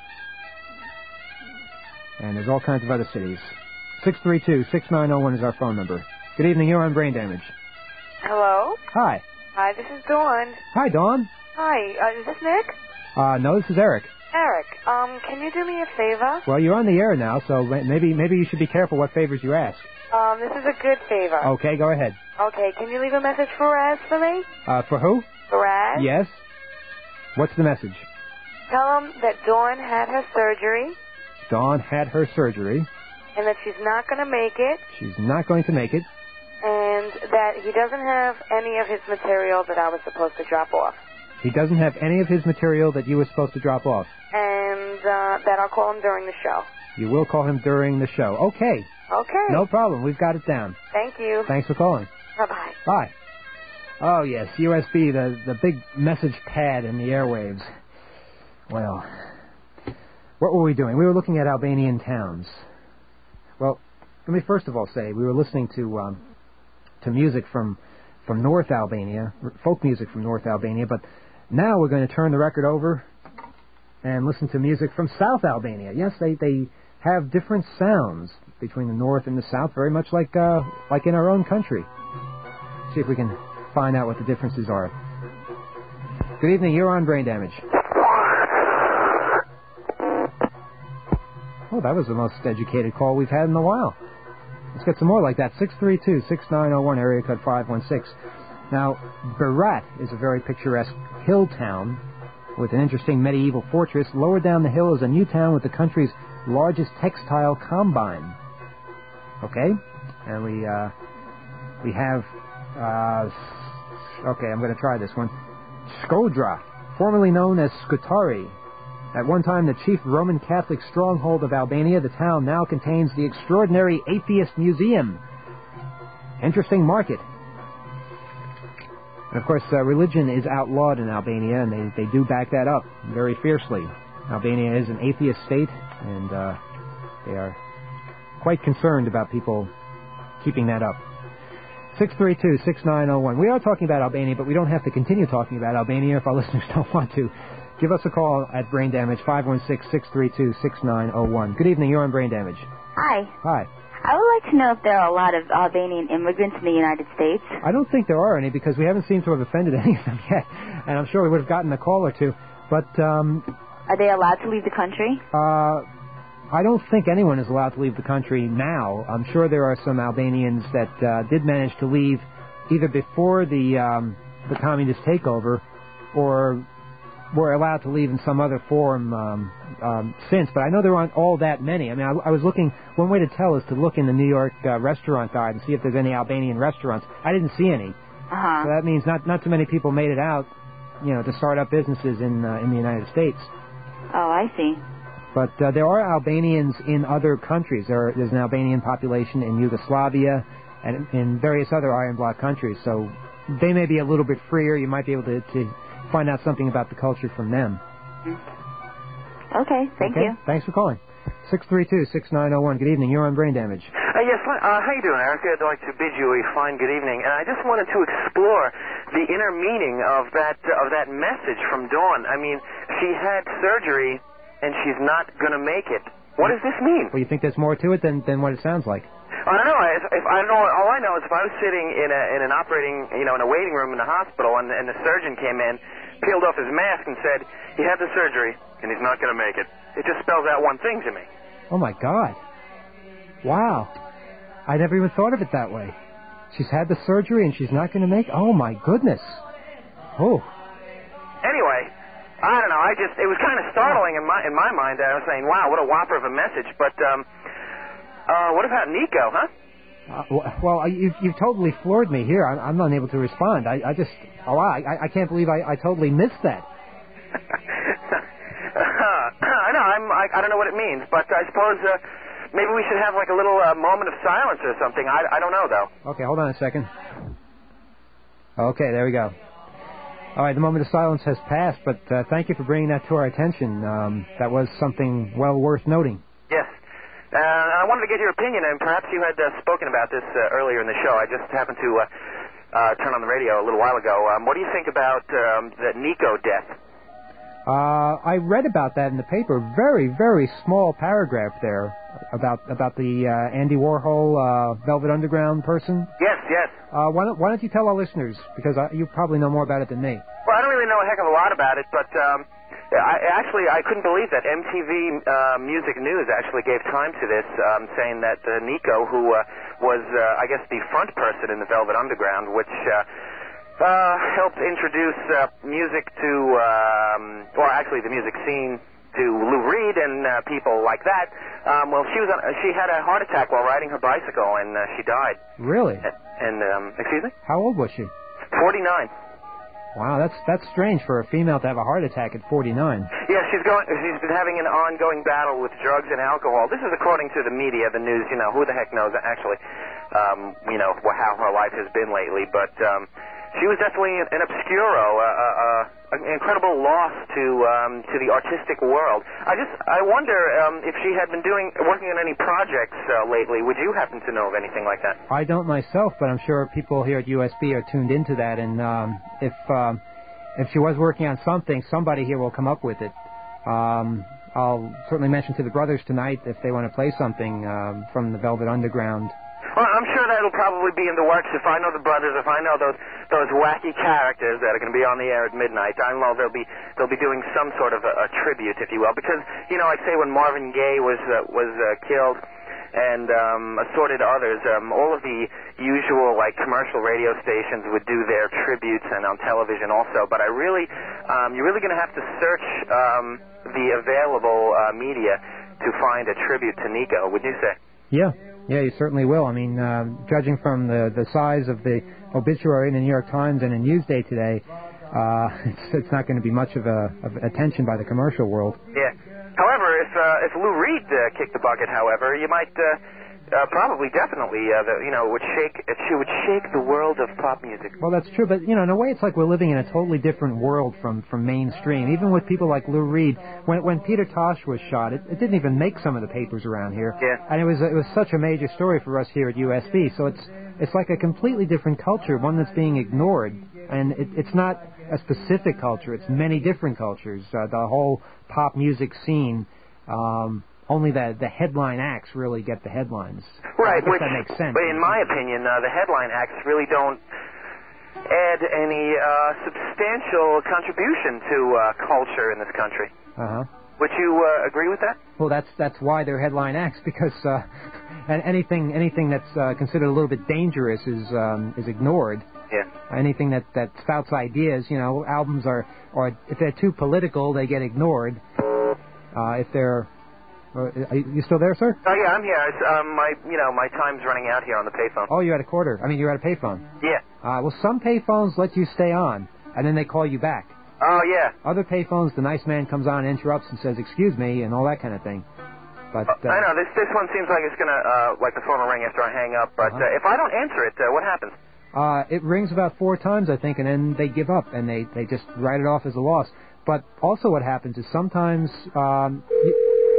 Speaker 3: And there's all kinds of other cities. six three two, six nine zero one is our phone number. Good evening, you're on Brain Damage.
Speaker 14: Hello?
Speaker 3: Hi.
Speaker 14: Hi, this is Dawn.
Speaker 3: Hi, Dawn.
Speaker 14: Hi, uh, is this Nick?
Speaker 3: Uh, no, this is Eric.
Speaker 14: Eric, um, can you do me a favor?
Speaker 3: Well, you're on the air now, so maybe maybe you should be careful what favors you ask.
Speaker 14: Um, this is a good favor.
Speaker 3: Okay, go ahead.
Speaker 14: Okay, can you leave a message for Raz for me?
Speaker 3: Uh, for who?
Speaker 14: For Raz?
Speaker 3: Yes. What's the message?
Speaker 14: Tell him that Dawn had her surgery.
Speaker 3: Dawn had her surgery.
Speaker 14: And that she's not going to make it.
Speaker 3: She's not going to make it.
Speaker 14: And that he doesn't have any of his material that I was supposed to drop off.
Speaker 3: He doesn't have any of his material that you were supposed to drop off.
Speaker 14: And uh, that I'll call him during the show.
Speaker 3: You will call him during the show. Okay.
Speaker 14: Okay.
Speaker 3: No problem. We've got it down.
Speaker 14: Thank you.
Speaker 3: Thanks for calling.
Speaker 14: Bye-bye.
Speaker 3: Bye. Oh, yes, U S B, the, the big message pad in the airwaves. Well, what were we doing? We were looking at Albanian towns. Well, let me first of all say we were listening to um, to music from from North Albania, folk music from North Albania, but now we're going to turn the record over and listen to music from South Albania. Yes, they, they have different sounds between the North and the South, very much like uh, like in our own country. See if we can find out what the differences are. Good evening, you're on Brain Damage. Oh, that was the most educated call we've had in a while. Let's get some more like that. six three two, six nine zero one, area code five one six. Now, Berat is a very picturesque hill town with an interesting medieval fortress. Lower down the hill is a new town with the country's largest textile combine. Okay? And we, uh, we have, uh, okay, I'm going to try this one. Skodra, formerly known as Skutari. At one time the chief Roman Catholic stronghold of Albania, the town now contains the extraordinary Atheist Museum. Interesting market. And of course, uh, religion is outlawed in Albania, and they, they do back that up very fiercely. Albania is an atheist state, and uh, they are quite concerned about people keeping that up. six three two, six nine zero one. We are talking about Albania, but we don't have to continue talking about Albania if our listeners don't want to. Give us a call at Brain Damage, five one six, six three two, six nine zero one. Good evening, you're on Brain Damage.
Speaker 21: Hi.
Speaker 3: Hi.
Speaker 21: I would like to know if there are a lot of Albanian immigrants in the United States.
Speaker 3: I don't think there are any because we haven't seemed to have offended any of them yet, and I'm sure we would have gotten a call or two. But um,
Speaker 21: are they allowed to leave the country?
Speaker 3: Uh, I don't think anyone is allowed to leave the country now. I'm sure there are some Albanians that uh, did manage to leave either before the um, the communist takeover or were allowed to leave in some other form um, um, since, but I know there aren't all that many. I mean, I, I was looking, one way to tell is to look in the New York uh, restaurant guide and see if there's any Albanian restaurants. I didn't see any.
Speaker 21: Uh-huh.
Speaker 3: So that means not not too many people made it out, you know, to start up businesses in uh, in the United States.
Speaker 21: Oh, I see.
Speaker 3: But uh, there are Albanians in other countries. There are, there's an Albanian population in Yugoslavia and in various other Iron Bloc countries, so they may be a little bit freer. You might be able to... to find out something about the culture from them.
Speaker 21: Okay, thank
Speaker 3: okay?
Speaker 21: you.
Speaker 3: Thanks for calling. six three two, six nine zero one. Good evening. You're on Brain Damage.
Speaker 22: Uh, yes, uh, how you doing, Eric? I'd like to bid you a fine good evening. And I just wanted to explore the inner meaning of that uh, of that message from Dawn. I mean, she had surgery, and she's not going to make it. What does this mean?
Speaker 3: Well, you think there's more to it than, than what it sounds like?
Speaker 22: I don't know. If, if I don't know. All I know is if I was sitting in a in an operating, you know, in a waiting room in the hospital, and, and the surgeon came in, peeled off his mask, and said he had the surgery and he's not going to make it. It just spells out one thing to me.
Speaker 3: Oh my God! Wow, I never even thought of it that way. She's had the surgery and she's not going to make. Oh my goodness! Oh.
Speaker 22: Anyway, I don't know. I just it was kind of startling in my in my mind. I was saying, wow, what a whopper of a message. But um. Uh, what about Nico, huh?
Speaker 3: Uh, well, you've, you've totally floored me here. I'm, I'm unable to respond. I, I just, oh, wow, I, I can't believe I, I totally missed that.
Speaker 22: um, I, I don't know what it means, but I suppose uh, maybe we should have like a little uh, moment of silence or something. I, I don't know, though.
Speaker 3: Okay, hold on a second. Okay, there we go. All right, the moment of silence has passed, but uh, thank you for bringing that to our attention. Um, that was something well worth noting.
Speaker 22: Yes. Uh, I wanted to get your opinion, and perhaps you had uh, spoken about this uh, earlier in the show. I just happened to uh, uh, turn on the radio a little while ago. Um, what do you think about um, the Nico death?
Speaker 3: Uh, I read about that in the paper. Very, very small paragraph there about about the uh, Andy Warhol uh, Velvet Underground person.
Speaker 22: Yes, yes.
Speaker 3: Uh, why don't Why don't you tell our listeners, because I, you probably know more about it than me.
Speaker 22: Well, I don't really know a heck of a lot about it, but um, I actually I couldn't believe that M T V uh, Music News actually gave time to this, um, saying that uh, Nico, who uh, was uh, I guess the front person in the Velvet Underground, which uh, uh, helped introduce uh, music to, um, or actually the music scene to Lou Reed and uh, people like that. Um, well, she was on, she had a heart attack while riding her bicycle, and uh, she died.
Speaker 3: Really?
Speaker 22: And um, excuse me?
Speaker 3: How old was she?
Speaker 22: forty-nine.
Speaker 3: Wow, that's that's strange for a female to have a heart attack at forty-nine.
Speaker 22: Yeah, she's going. She's been having an ongoing battle with drugs and alcohol. This is according to the media, the news. You know, who the heck knows actually? Um, you know how her life has been lately, but um, she was definitely an, an obscuro, uh, uh, an incredible loss to um, to the artistic world. I just I wonder um, if she had been doing working on any projects uh, lately. Would you happen to know of anything like that?
Speaker 3: I don't myself, but I'm sure people here at U S B are tuned into that, and um, if um, if she was working on something, somebody here will come up with it. Um, I'll certainly mention to the brothers tonight if they want to play something um, from the Velvet Underground.
Speaker 22: Well, I'm sure that'll probably be in the works. If I know the brothers, if I know those those wacky characters that are going to be on the air at midnight, I know they'll be they'll be doing some sort of a, a tribute, if you will. Because you know, I'd say when Marvin Gaye was uh, was uh, killed, and um, assorted others, um, all of the usual like commercial radio stations would do their tributes, and on television also. But I really, um, you're really going to have to search um, the available uh, media to find a tribute to Nico. Would you say?
Speaker 3: Yeah. Yeah, you certainly will. I mean, uh, judging from the, the size of the obituary in the New York Times and in Newsday today, uh, it's, it's not going to be much of a of attention by the commercial world.
Speaker 22: Yeah. However, if uh, if Lou Reed uh, kicked the bucket, however, you might uh, uh, probably, definitely, uh, the, you know, would shake. She would shake the world of pop music.
Speaker 3: Well, that's true, but you know, in a way, it's like we're living in a totally different world from, from mainstream. Even with people like Lou Reed, when when Peter Tosh was shot, it, it didn't even make some of the papers around here.
Speaker 22: Yeah.
Speaker 3: And it was it was such a major story for us here at U S B. So it's it's like a completely different culture, one that's being ignored, and it, it's not a specific culture. It's many different cultures. Uh, the whole pop music scene. Um, Only the the headline acts really get the headlines.
Speaker 22: Right,
Speaker 3: I guess
Speaker 22: which,
Speaker 3: that makes sense.
Speaker 22: but in my opinion, uh, the headline acts really don't add any uh, substantial contribution to uh, culture in this country.
Speaker 3: Uh-huh.
Speaker 22: Would you uh, agree with that?
Speaker 3: Well, that's that's why they're headline acts, because uh, and anything anything that's uh, considered a little bit dangerous is um, is ignored.
Speaker 22: Yeah.
Speaker 3: Anything that that spouts ideas, you know, albums are, or if they're too political, they get ignored. Uh, if they're Uh, are you still there, sir?
Speaker 22: Oh yeah, I'm here. It's, um, my, you know, my time's running out here on the payphone.
Speaker 3: Oh, you're at a quarter. I mean, you're at a payphone.
Speaker 22: Yeah.
Speaker 3: Uh, well, some payphones let you stay on, and then they call you back.
Speaker 22: Oh yeah.
Speaker 3: Other payphones, the nice man comes on, interrupts, and says, "Excuse me," and all that kind of thing. But uh,
Speaker 22: I know this this one seems like it's gonna uh, like the phone will ring after I hang up. But
Speaker 3: Uh-huh.
Speaker 22: uh, if I don't answer it, uh, what happens?
Speaker 3: uh, it rings about four times, I think, and then they give up and they they just write it off as a loss. But also, what happens is sometimes. Um, you,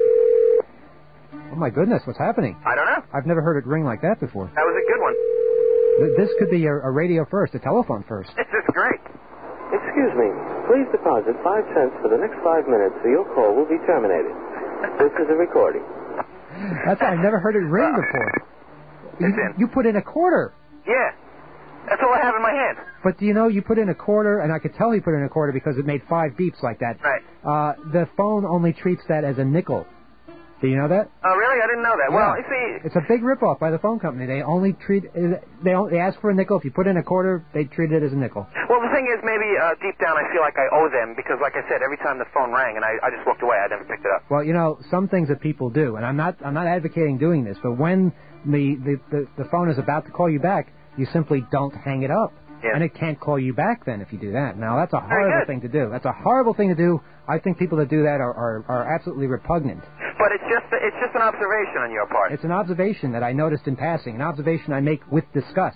Speaker 3: Oh, my goodness, what's happening?
Speaker 22: I don't know.
Speaker 3: I've never heard it ring like that before.
Speaker 22: That was a good one.
Speaker 3: Th- This could be a, a radio first, a telephone first.
Speaker 22: This is great.
Speaker 2: Excuse me. Please deposit five cents for the next five minutes or your call will be terminated. This is a recording.
Speaker 3: That's I've never heard it ring before. You, you put in a quarter.
Speaker 22: Yeah. That's all I have in my hand.
Speaker 3: But do you know, you put in a quarter, and I could tell he put in a quarter because it made five beeps like that.
Speaker 22: Right.
Speaker 3: Uh, the phone only treats that as a nickel. Do you know that?
Speaker 22: Oh, really? I didn't know that.
Speaker 3: Yeah.
Speaker 22: Well, you see...
Speaker 3: It's a big ripoff by the phone company. They only treat... They only, they ask for a nickel. If you put in a quarter, they treat it as a nickel.
Speaker 22: Well, the thing is, maybe uh, deep down I feel like I owe them because, like I said, every time the phone rang and I, I just walked away, I never picked it up.
Speaker 3: Well, you know, some things that people do, and I'm not I'm not advocating doing this, but when the, the, the, the phone is about to call you back, you simply don't hang it up.
Speaker 22: Yeah.
Speaker 3: and it can't call you back then if you do that. Now, that's a
Speaker 22: Very
Speaker 3: horrible
Speaker 22: good.
Speaker 3: thing to do. That's a horrible thing to do. I think people that do that are, are, are absolutely repugnant.
Speaker 22: But it's just it's just an observation on your part.
Speaker 3: It's an observation that I noticed in passing, an observation I make with disgust.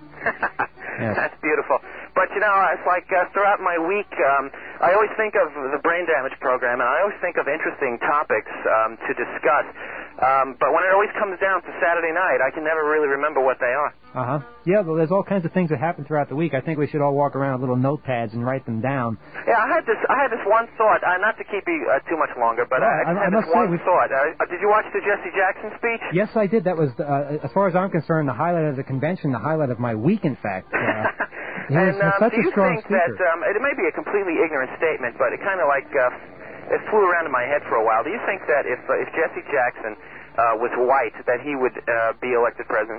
Speaker 3: Yes.
Speaker 22: That's beautiful. But, you know, it's like uh, throughout my week, um, I always think of the brain damage program, and I always think of interesting topics um, to discuss. Um, but when it always comes down to Saturday night, I can never really remember what they are.
Speaker 3: Uh-huh. Yeah, well, there's all kinds of things that happen throughout the week. I think we should all walk around with little notepads and write them down.
Speaker 22: Yeah, I had this I had this one thought, uh, not to keep you uh, too much longer, but
Speaker 3: Yeah,
Speaker 22: I, I
Speaker 3: I-
Speaker 22: just
Speaker 3: I
Speaker 22: had
Speaker 3: must
Speaker 22: this
Speaker 3: say
Speaker 22: one
Speaker 3: we-
Speaker 22: thought. Uh, did you watch the Jesse Jackson speech?
Speaker 3: Yes, I did. That was, uh, as far as I'm concerned, the highlight of the convention, the highlight of my week, in fact. Uh, he was
Speaker 22: And um,
Speaker 3: such
Speaker 22: do
Speaker 3: a
Speaker 22: you
Speaker 3: strong
Speaker 22: think
Speaker 3: speaker.
Speaker 22: that, um, it may be a completely ignorant statement, but it kind of like, uh, it flew around in my head for a while. Do you think that if, uh, if Jesse Jackson uh, was white, that he would uh, be elected president?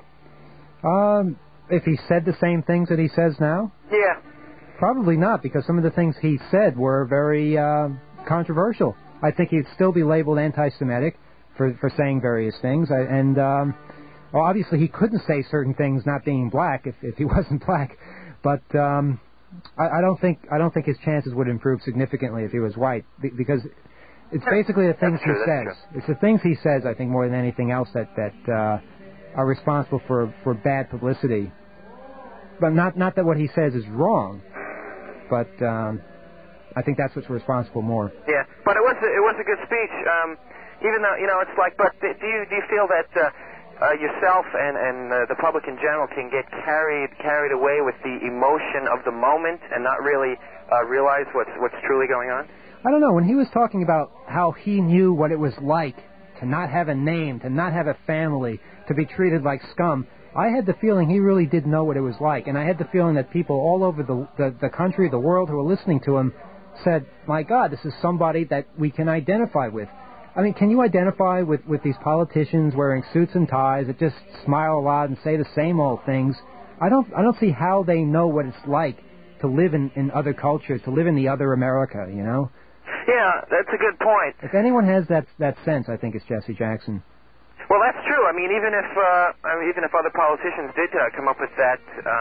Speaker 3: Um, if he said the same things that he says now?
Speaker 22: Yeah.
Speaker 3: Probably not, because some of the things he said were very uh, controversial. I think he'd still be labeled anti-Semitic for, for saying various things. I, and, um, well, obviously he couldn't say certain things not being black if, if he wasn't black. But um, I, I don't think I don't think his chances would improve significantly if he was white, be- because it's basically the things
Speaker 22: That's true,
Speaker 3: he
Speaker 22: that's
Speaker 3: says. It's the things he says, I think, more than anything else that that uh, are responsible for, for bad publicity. But not not that what he says is wrong, but um, I think that's what's responsible more.
Speaker 22: Yeah, but it was a, it was a good speech. Um, even though you know, it's like, but do you do you feel that uh, uh, yourself and and uh, the public in general can get carried carried away with the emotion of the moment and not really uh, realize what's what's truly going on?
Speaker 3: I don't know. When he was talking about how he knew what it was like to not have a name, to not have a family, to be treated like scum, I had the feeling he really did know what it was like, and I had the feeling that people all over the, the, the country, the world, who were listening to him said, my God, this is somebody that we can identify with. I mean, can you identify with, with these politicians wearing suits and ties that just smile a lot and say the same old things? I don't I don't see how they know what it's like to live in, in other cultures, to live in the other America, you know?
Speaker 22: Yeah, that's a good point.
Speaker 3: If anyone has that that sense, I think it's Jesse Jackson.
Speaker 22: Well, that's true. I mean, even if uh, I mean, even if other politicians did uh, come up with that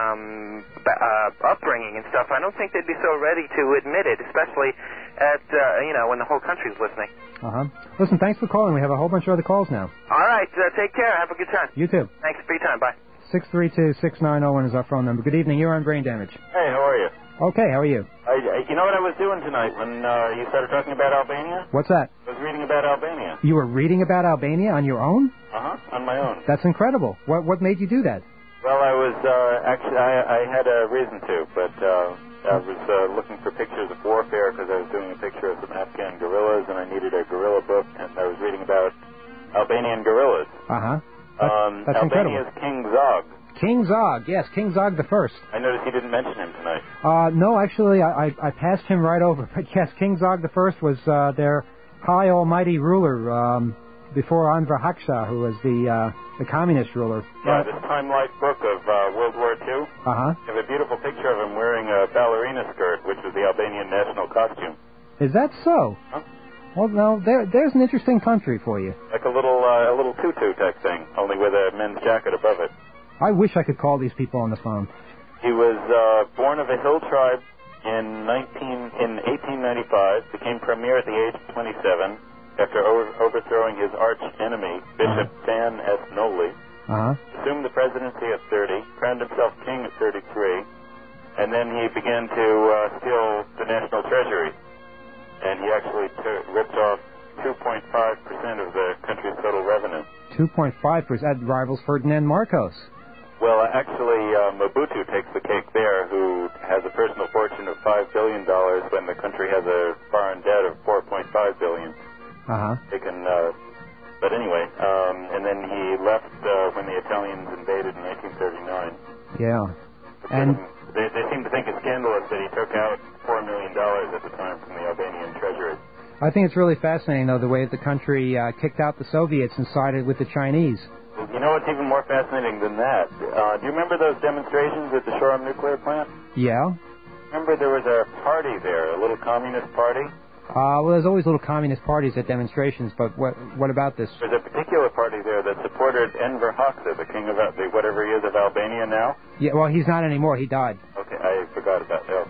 Speaker 22: um, ba- uh, upbringing and stuff, I don't think they'd be so ready to admit it, especially at uh, you know when the whole country's listening.
Speaker 3: Uh huh. Listen, thanks for calling. We have a whole bunch of other calls now.
Speaker 22: All right, uh, take care. Have a good time.
Speaker 3: You too.
Speaker 22: Thanks for your time. Bye.
Speaker 3: Six three two six nine zero one is our phone number. Good evening. You're on Brain Damage.
Speaker 6: Hey, how are you?
Speaker 3: Okay, how are you?
Speaker 6: I, I, you know what I was doing tonight when uh, you started talking about Albania?
Speaker 3: What's that?
Speaker 6: I was reading about Albania.
Speaker 3: You were reading about Albania on your own?
Speaker 6: Uh-huh, on my own.
Speaker 3: That's incredible. What what made you do that?
Speaker 6: Well, I was, uh, actually, I, I had a reason to, but uh, I was uh, looking for pictures of warfare because I was doing a picture of some Afghan guerrillas, and I needed a guerrilla book, and I was reading about Albanian guerrillas.
Speaker 3: Uh-huh. That's,
Speaker 6: Um,
Speaker 3: that's incredible.
Speaker 6: Albania's King Zog.
Speaker 3: King Zog, yes, King Zog the First.
Speaker 6: I noticed you didn't mention him tonight.
Speaker 3: Uh, no, actually, I, I, I passed him right over. But yes, King Zog the First was uh, their high almighty ruler um, before Enver Hoxha, who was the uh, the communist ruler.
Speaker 6: Yeah, this Time Life book of uh, World War Two.
Speaker 3: Uh-huh.
Speaker 6: I have a beautiful picture of him wearing a ballerina skirt, which was the Albanian national costume.
Speaker 3: Is that so?
Speaker 6: Huh?
Speaker 3: Well, no, there, there's an interesting country for you.
Speaker 6: Like a little uh, a little tutu type thing, only with a men's jacket above it.
Speaker 3: I wish I could call these people on the phone.
Speaker 6: He was uh, born of a hill tribe in nineteen in eighteen ninety-five. Became premier at the age of twenty-seven after over, overthrowing his arch enemy, Bishop
Speaker 3: Uh-huh.
Speaker 6: Dan S. Noli.
Speaker 3: Uh-huh.
Speaker 6: Assumed the presidency at thirty, crowned himself king at thirty-three, and then he began to uh, steal the national treasury. And he actually t- ripped off two point five percent of the country's total revenue.
Speaker 3: two point five percent. That rivals Ferdinand Marcos.
Speaker 6: Well, actually, uh, Mobutu takes the cake there, who has a personal fortune of five billion dollars when the country has a foreign debt of four point five billion dollars.
Speaker 3: Uh-huh.
Speaker 6: They can, uh, but anyway, um, and then he left uh, when the Italians invaded in nineteen thirty-nine.
Speaker 3: Yeah. And
Speaker 6: They, they seem to think it's scandalous that he took out four million dollars at the time from the Albanian treasury.
Speaker 3: I think it's really fascinating, though, the way that the country uh, kicked out the Soviets and sided with the Chinese.
Speaker 6: You know what's even more fascinating than that? Uh, do you remember those demonstrations at the Shoreham nuclear plant?
Speaker 3: Yeah.
Speaker 6: Remember there was a party there, a little communist party?
Speaker 3: Uh, well, there's always little communist parties at demonstrations, but what what about this?
Speaker 6: There's a particular party there that supported Enver Hoxha, the king of Al- the whatever he is of Albania now.
Speaker 3: Yeah, well, he's not anymore. He died.
Speaker 6: Okay,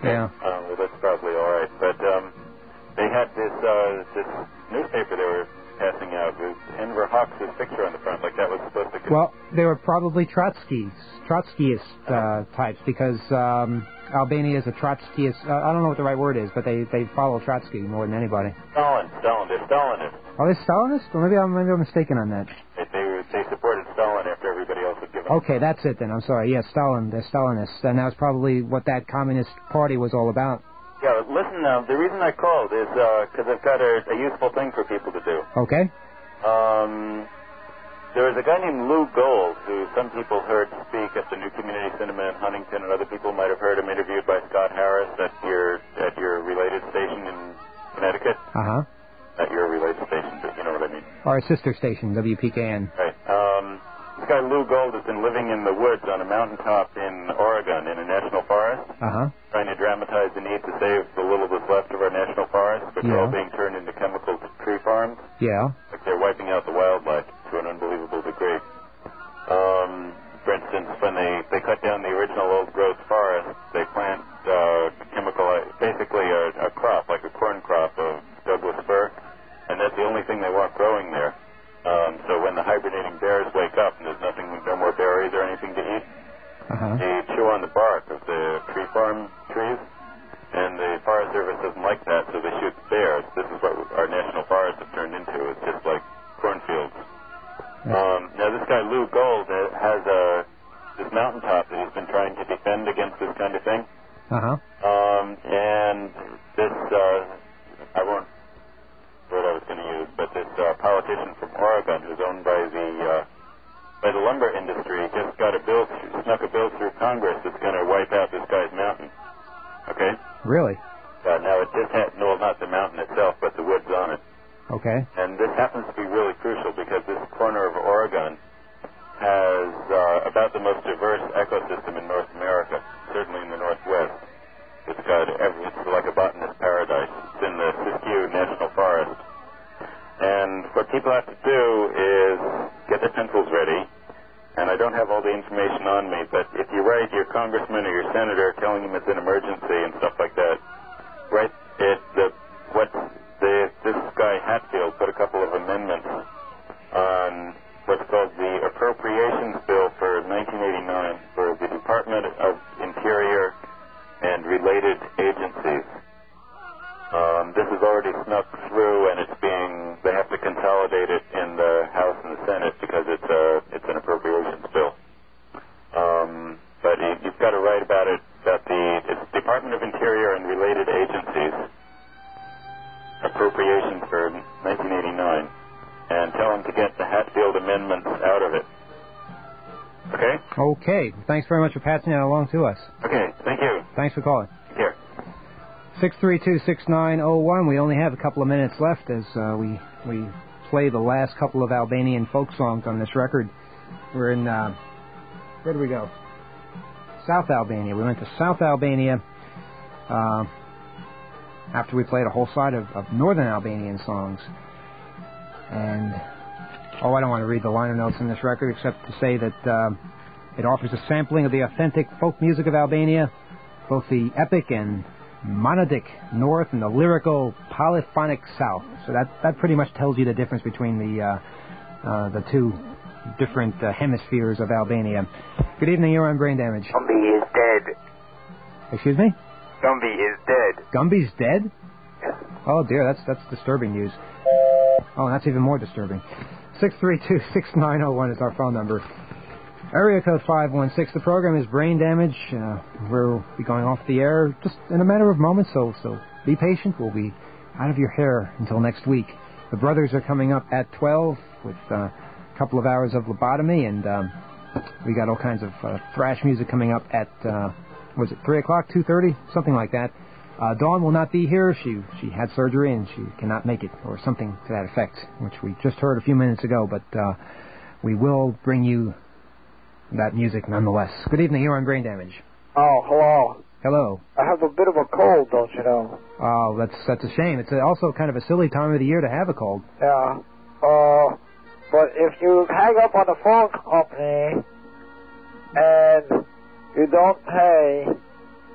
Speaker 6: Okay.
Speaker 3: Yeah.
Speaker 6: Um, well, that's probably all right. But um, they had this uh, this newspaper they were passing out with Enver Hoxha's picture on the front, like that was supposed to.
Speaker 3: Well, they were probably Trotskys, Trotskyist uh, types, because um, Albania is a Trotskyist. Uh, I don't know what the right word is, but they, they follow Trotsky more than anybody.
Speaker 6: Stalin, Stalin, they're Stalinists.
Speaker 3: Are they Stalinists? Or maybe I'm, maybe I'm mistaken on that.
Speaker 6: They, they they supported Stalin after everybody else had given.
Speaker 3: Okay, that's it then. I'm sorry. Yeah, Stalin. They're Stalinists, and that's probably what that Communist Party was all about.
Speaker 6: Yeah, listen, uh, the reason I called is because I've got a, a useful thing for people to do.
Speaker 3: Okay.
Speaker 6: Um, there was a guy named Lou Gold who some people heard speak at the New Community Cinema in Huntington, and other people might have heard him interviewed by Scott Harris at your at your related station in Connecticut.
Speaker 3: Uh-huh.
Speaker 6: Not your related station, but you know what I mean.
Speaker 3: Our sister station, W P K N.
Speaker 6: Right. Um, this guy Lou Gold has been living in the woods on a mountaintop in Oregon in a national forest,
Speaker 3: Uh-huh.
Speaker 6: trying to dramatize the need to save the little that's left of our national forests, which are
Speaker 3: Yeah.
Speaker 6: all being turned into chemical tree farms.
Speaker 3: Yeah.
Speaker 6: Like they're wiping out the wildlife to an unbelievable degree. Um, for instance, when they, they cut down the original old-growth forest, they plant uh, chemical, basically a, a crop, like a corn crop of Douglas fir, and that's the only thing they want growing there. Um, so when the hibernating bears wake up and there's nothing, no more berries or anything to eat,
Speaker 3: Uh-huh.
Speaker 6: they chew on the bark of the tree farm trees, and the Forest Service doesn't like that, so they shoot bears. This is what our national forests have turned into. It's just like cornfields. Um, now, this guy Lou Gold uh, has a this mountaintop that he's been trying to defend against this kind of thing.
Speaker 3: Uh-huh.
Speaker 6: Um, and this, uh, I won't what I was going to use, but this uh, politician from Oregon who's owned by the uh, by the lumber industry just got a bill, snuck a bill through Congress that's going to wipe out this guy's mountain. Okay?
Speaker 3: Really?
Speaker 6: Uh, now, it just had, no, not the mountain itself, but the woods on it.
Speaker 3: Okay.
Speaker 6: And this happens to be really crucial because this corner of Oregon has uh, about the most diverse ecosystem in North America, certainly in the Northwest. It's got every, it's like a botanist paradise. It's in the Siskiyou National Forest. And what people have to do is get their pencils ready. And I don't have all the information on me, but if you write your congressman or your senator telling him it's an emergency and stuff like that, write it, the, what the, this guy Hatfield put a couple of amendments on what's called the Appropriations Bill for nineteen eighty-nine for the Department of Interior and related agencies. Um, this is already snuck through, and it's being, they have to consolidate it in the House and the Senate because it's a, it's an appropriations bill. Um, but you, you've got to write about it, that the it's Department of Interior and related agencies appropriations for nineteen eighty-nine, and tell them to get the Hatfield amendments out of it. Okay?
Speaker 3: Okay. Thanks very much for passing that along to us.
Speaker 6: Okay, thank you.
Speaker 3: Thanks for calling.
Speaker 6: Here.
Speaker 3: six three two, six nine zero one. We only have a couple of minutes left as uh, we we play the last couple of Albanian folk songs on this record. We're in, uh, where did we go? South Albania. We went to South Albania uh, after we played a whole side of, of Northern Albanian songs. And, oh, I don't want to read the liner notes in this record except to say that uh, it offers a sampling of the authentic folk music of Albania, both the epic and monodic north and the lyrical polyphonic south. So that that pretty much tells you the difference between the uh, uh, the two different uh, hemispheres of Albania. Good evening, you're on Brain Damage.
Speaker 7: Gumby is dead.
Speaker 3: Excuse me?
Speaker 7: Gumby is dead.
Speaker 3: Gumby's dead? Oh dear, that's that's disturbing news. Oh, and that's even more disturbing. six three two, six nine zero one is our phone number. Area code five one six. The program is Brain Damage. Uh, we'll be going off the air just in a matter of moments, so so be patient. We'll be out of your hair until next week. The Brothers are coming up at twelve with uh, a couple of hours of lobotomy, and um, we got all kinds of uh, thrash music coming up at, uh, was it three o'clock, two thirty, something like that. Uh, Dawn will not be here. She she had surgery and she cannot make it, or something to that effect, which we just heard a few minutes ago, but uh, we will bring you that music nonetheless. Good evening, you're on Brain Damage.
Speaker 11: Oh, hello.
Speaker 3: Hello.
Speaker 11: I have a bit of a cold, don't you know?
Speaker 3: Oh, that's that's a shame. It's also kind of a silly time of the year to have a cold.
Speaker 11: Yeah. Uh, but if you hang up on the phone company and you don't pay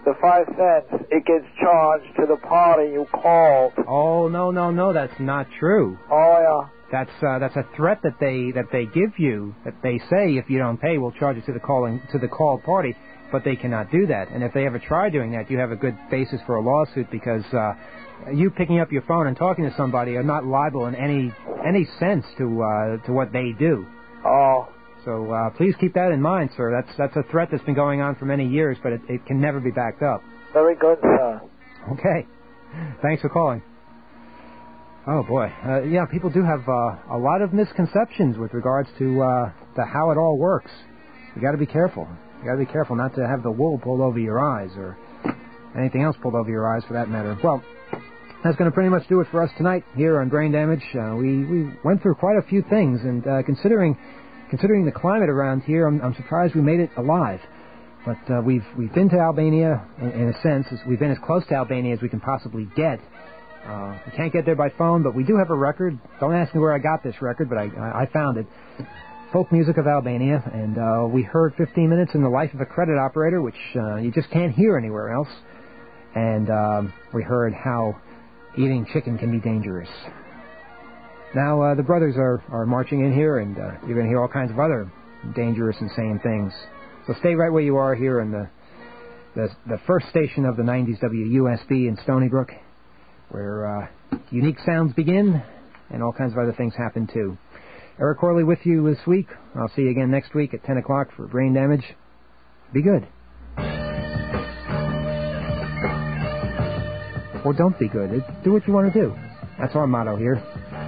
Speaker 11: the five cents, it gets charged to the party you called.
Speaker 3: Oh, no, no, no, that's not true.
Speaker 11: Oh, yeah.
Speaker 3: That's uh, that's a threat that they that they give you. That they say if you don't pay, we'll charge you to the calling to the called party. But they cannot do that. And if they ever try doing that, you have a good basis for a lawsuit because uh, you picking up your phone and talking to somebody are not liable in any any sense to uh, to what they do.
Speaker 11: Oh.
Speaker 3: So uh, please keep that in mind, sir. That's that's a threat that's been going on for many years, but it, it can never be backed up.
Speaker 11: Very good, sir.
Speaker 3: Okay. Thanks for calling. Oh, boy. Uh, yeah, people do have uh, a lot of misconceptions with regards to, uh, to how it all works. You got to be careful. You got to be careful not to have the wool pulled over your eyes or anything else pulled over your eyes for that matter. Well, that's going to pretty much do it for us tonight here on Brain Damage. Uh, we, we went through quite a few things, and uh, considering considering the climate around here, I'm, I'm surprised we made it alive. But uh, we've we've been to Albania, in, in a sense. We've been as close to Albania as we can possibly get. Uh, we can't get there by phone, but we do have a record. Don't ask me where I got this record, but I, I, I found it. Folk Music of Albania, and uh, we heard fifteen minutes in the life of a credit operator, which uh, you just can't hear anywhere else. And um, we heard how eating chicken can be dangerous. Now, uh, the brothers are, are marching in here, and uh, you're going to hear all kinds of other dangerous, insane things. So stay right where you are here in the, the, the first station of the nineties W U S B in Stony Brook, where uh, unique sounds begin and all kinds of other things happen, too. Eric Corley with you this week. I'll see you again next week at ten o'clock for Brain Damage. Be good. Or don't be good. Do what you want to do. That's our motto here.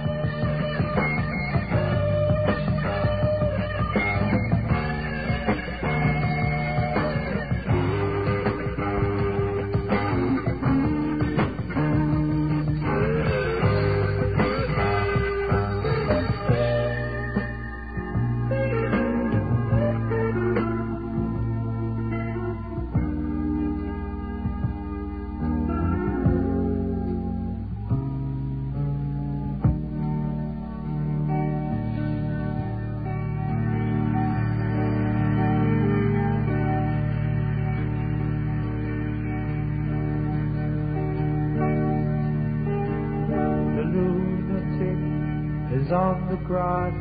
Speaker 17: On the grass,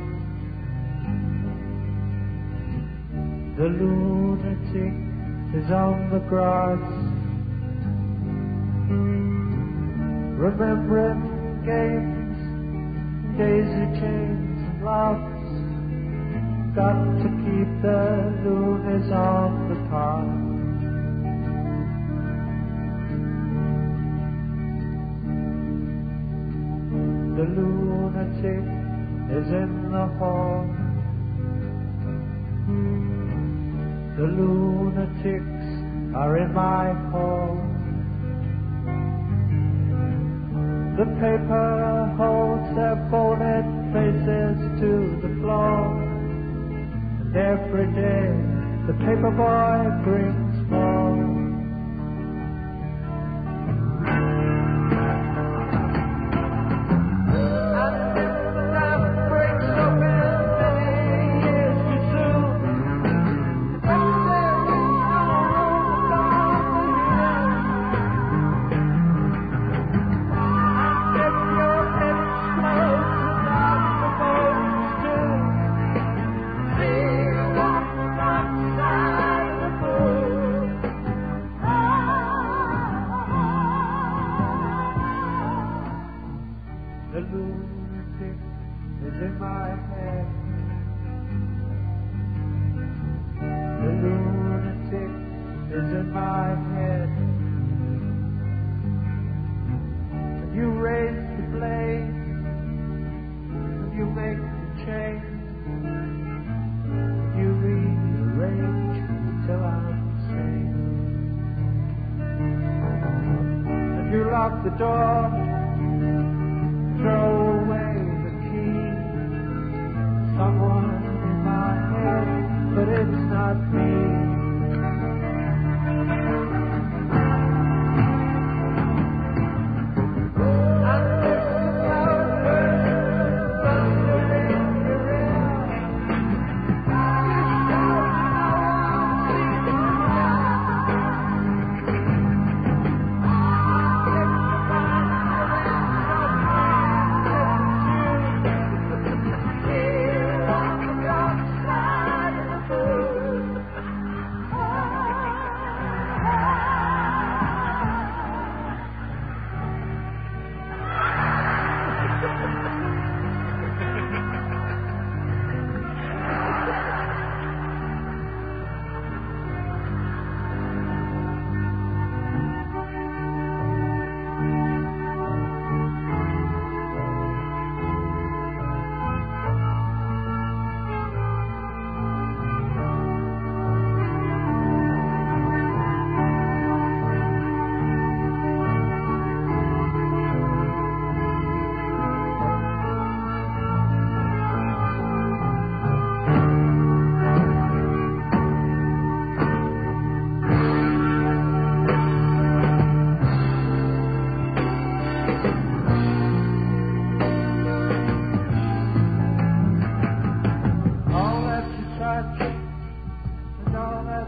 Speaker 17: the lunatic is on the grass, remembering games, daisy chains and laughs. Got to keep the loonies on the path. The lunatic is in the hall. The lunatics are in my hall. The paper holds their bonnet faces to the floor, and every day the paper boy brings more. The door, throw away the key. Someone in my head, but it's not me.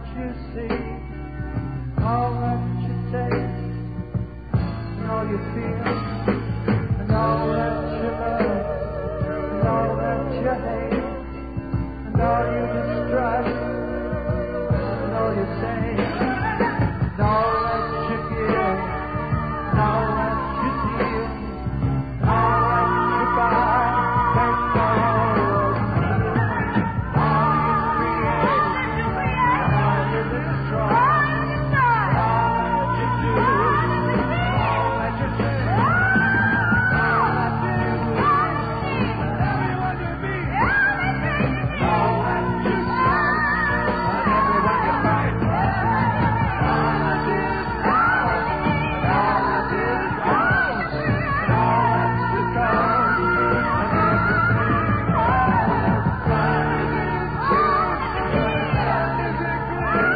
Speaker 17: you see, all that you taste, and all you feel, and all that you love, and all that you hate, and all you distrust, and all you say, and all that you give, and all that you deal, and all that you buy, makes the whole world feel. All you create, and all you destroy, and all that you do, and all that you say, and all that you will, and everyone you be, and all that you say, and everyone you fight, and all that is now, and all that is gone, and all that's to come, and everything else. Life is good, life is a good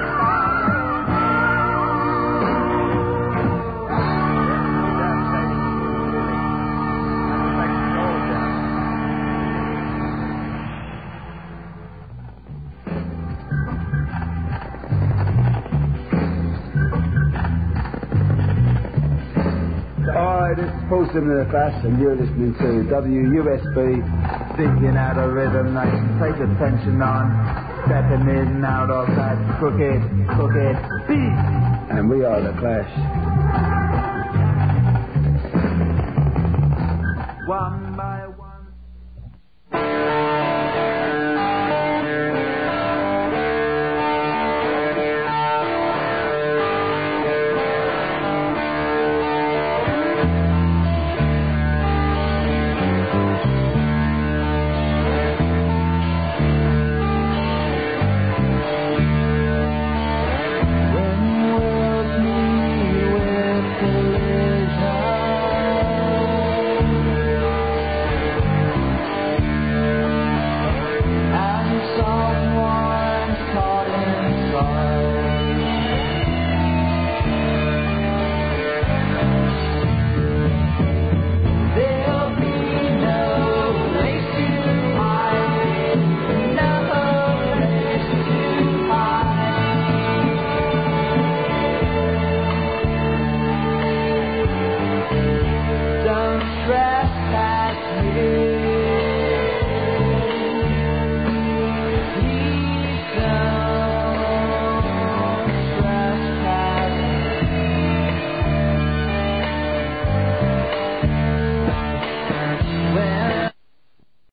Speaker 4: Hi, this is Paul Simon of the Clash, and you're listening to W U S B, thinking out of rhythm nation. Take the tension on, stepping in and out of that crooked, crooked beat. And we are the Clash. One by one.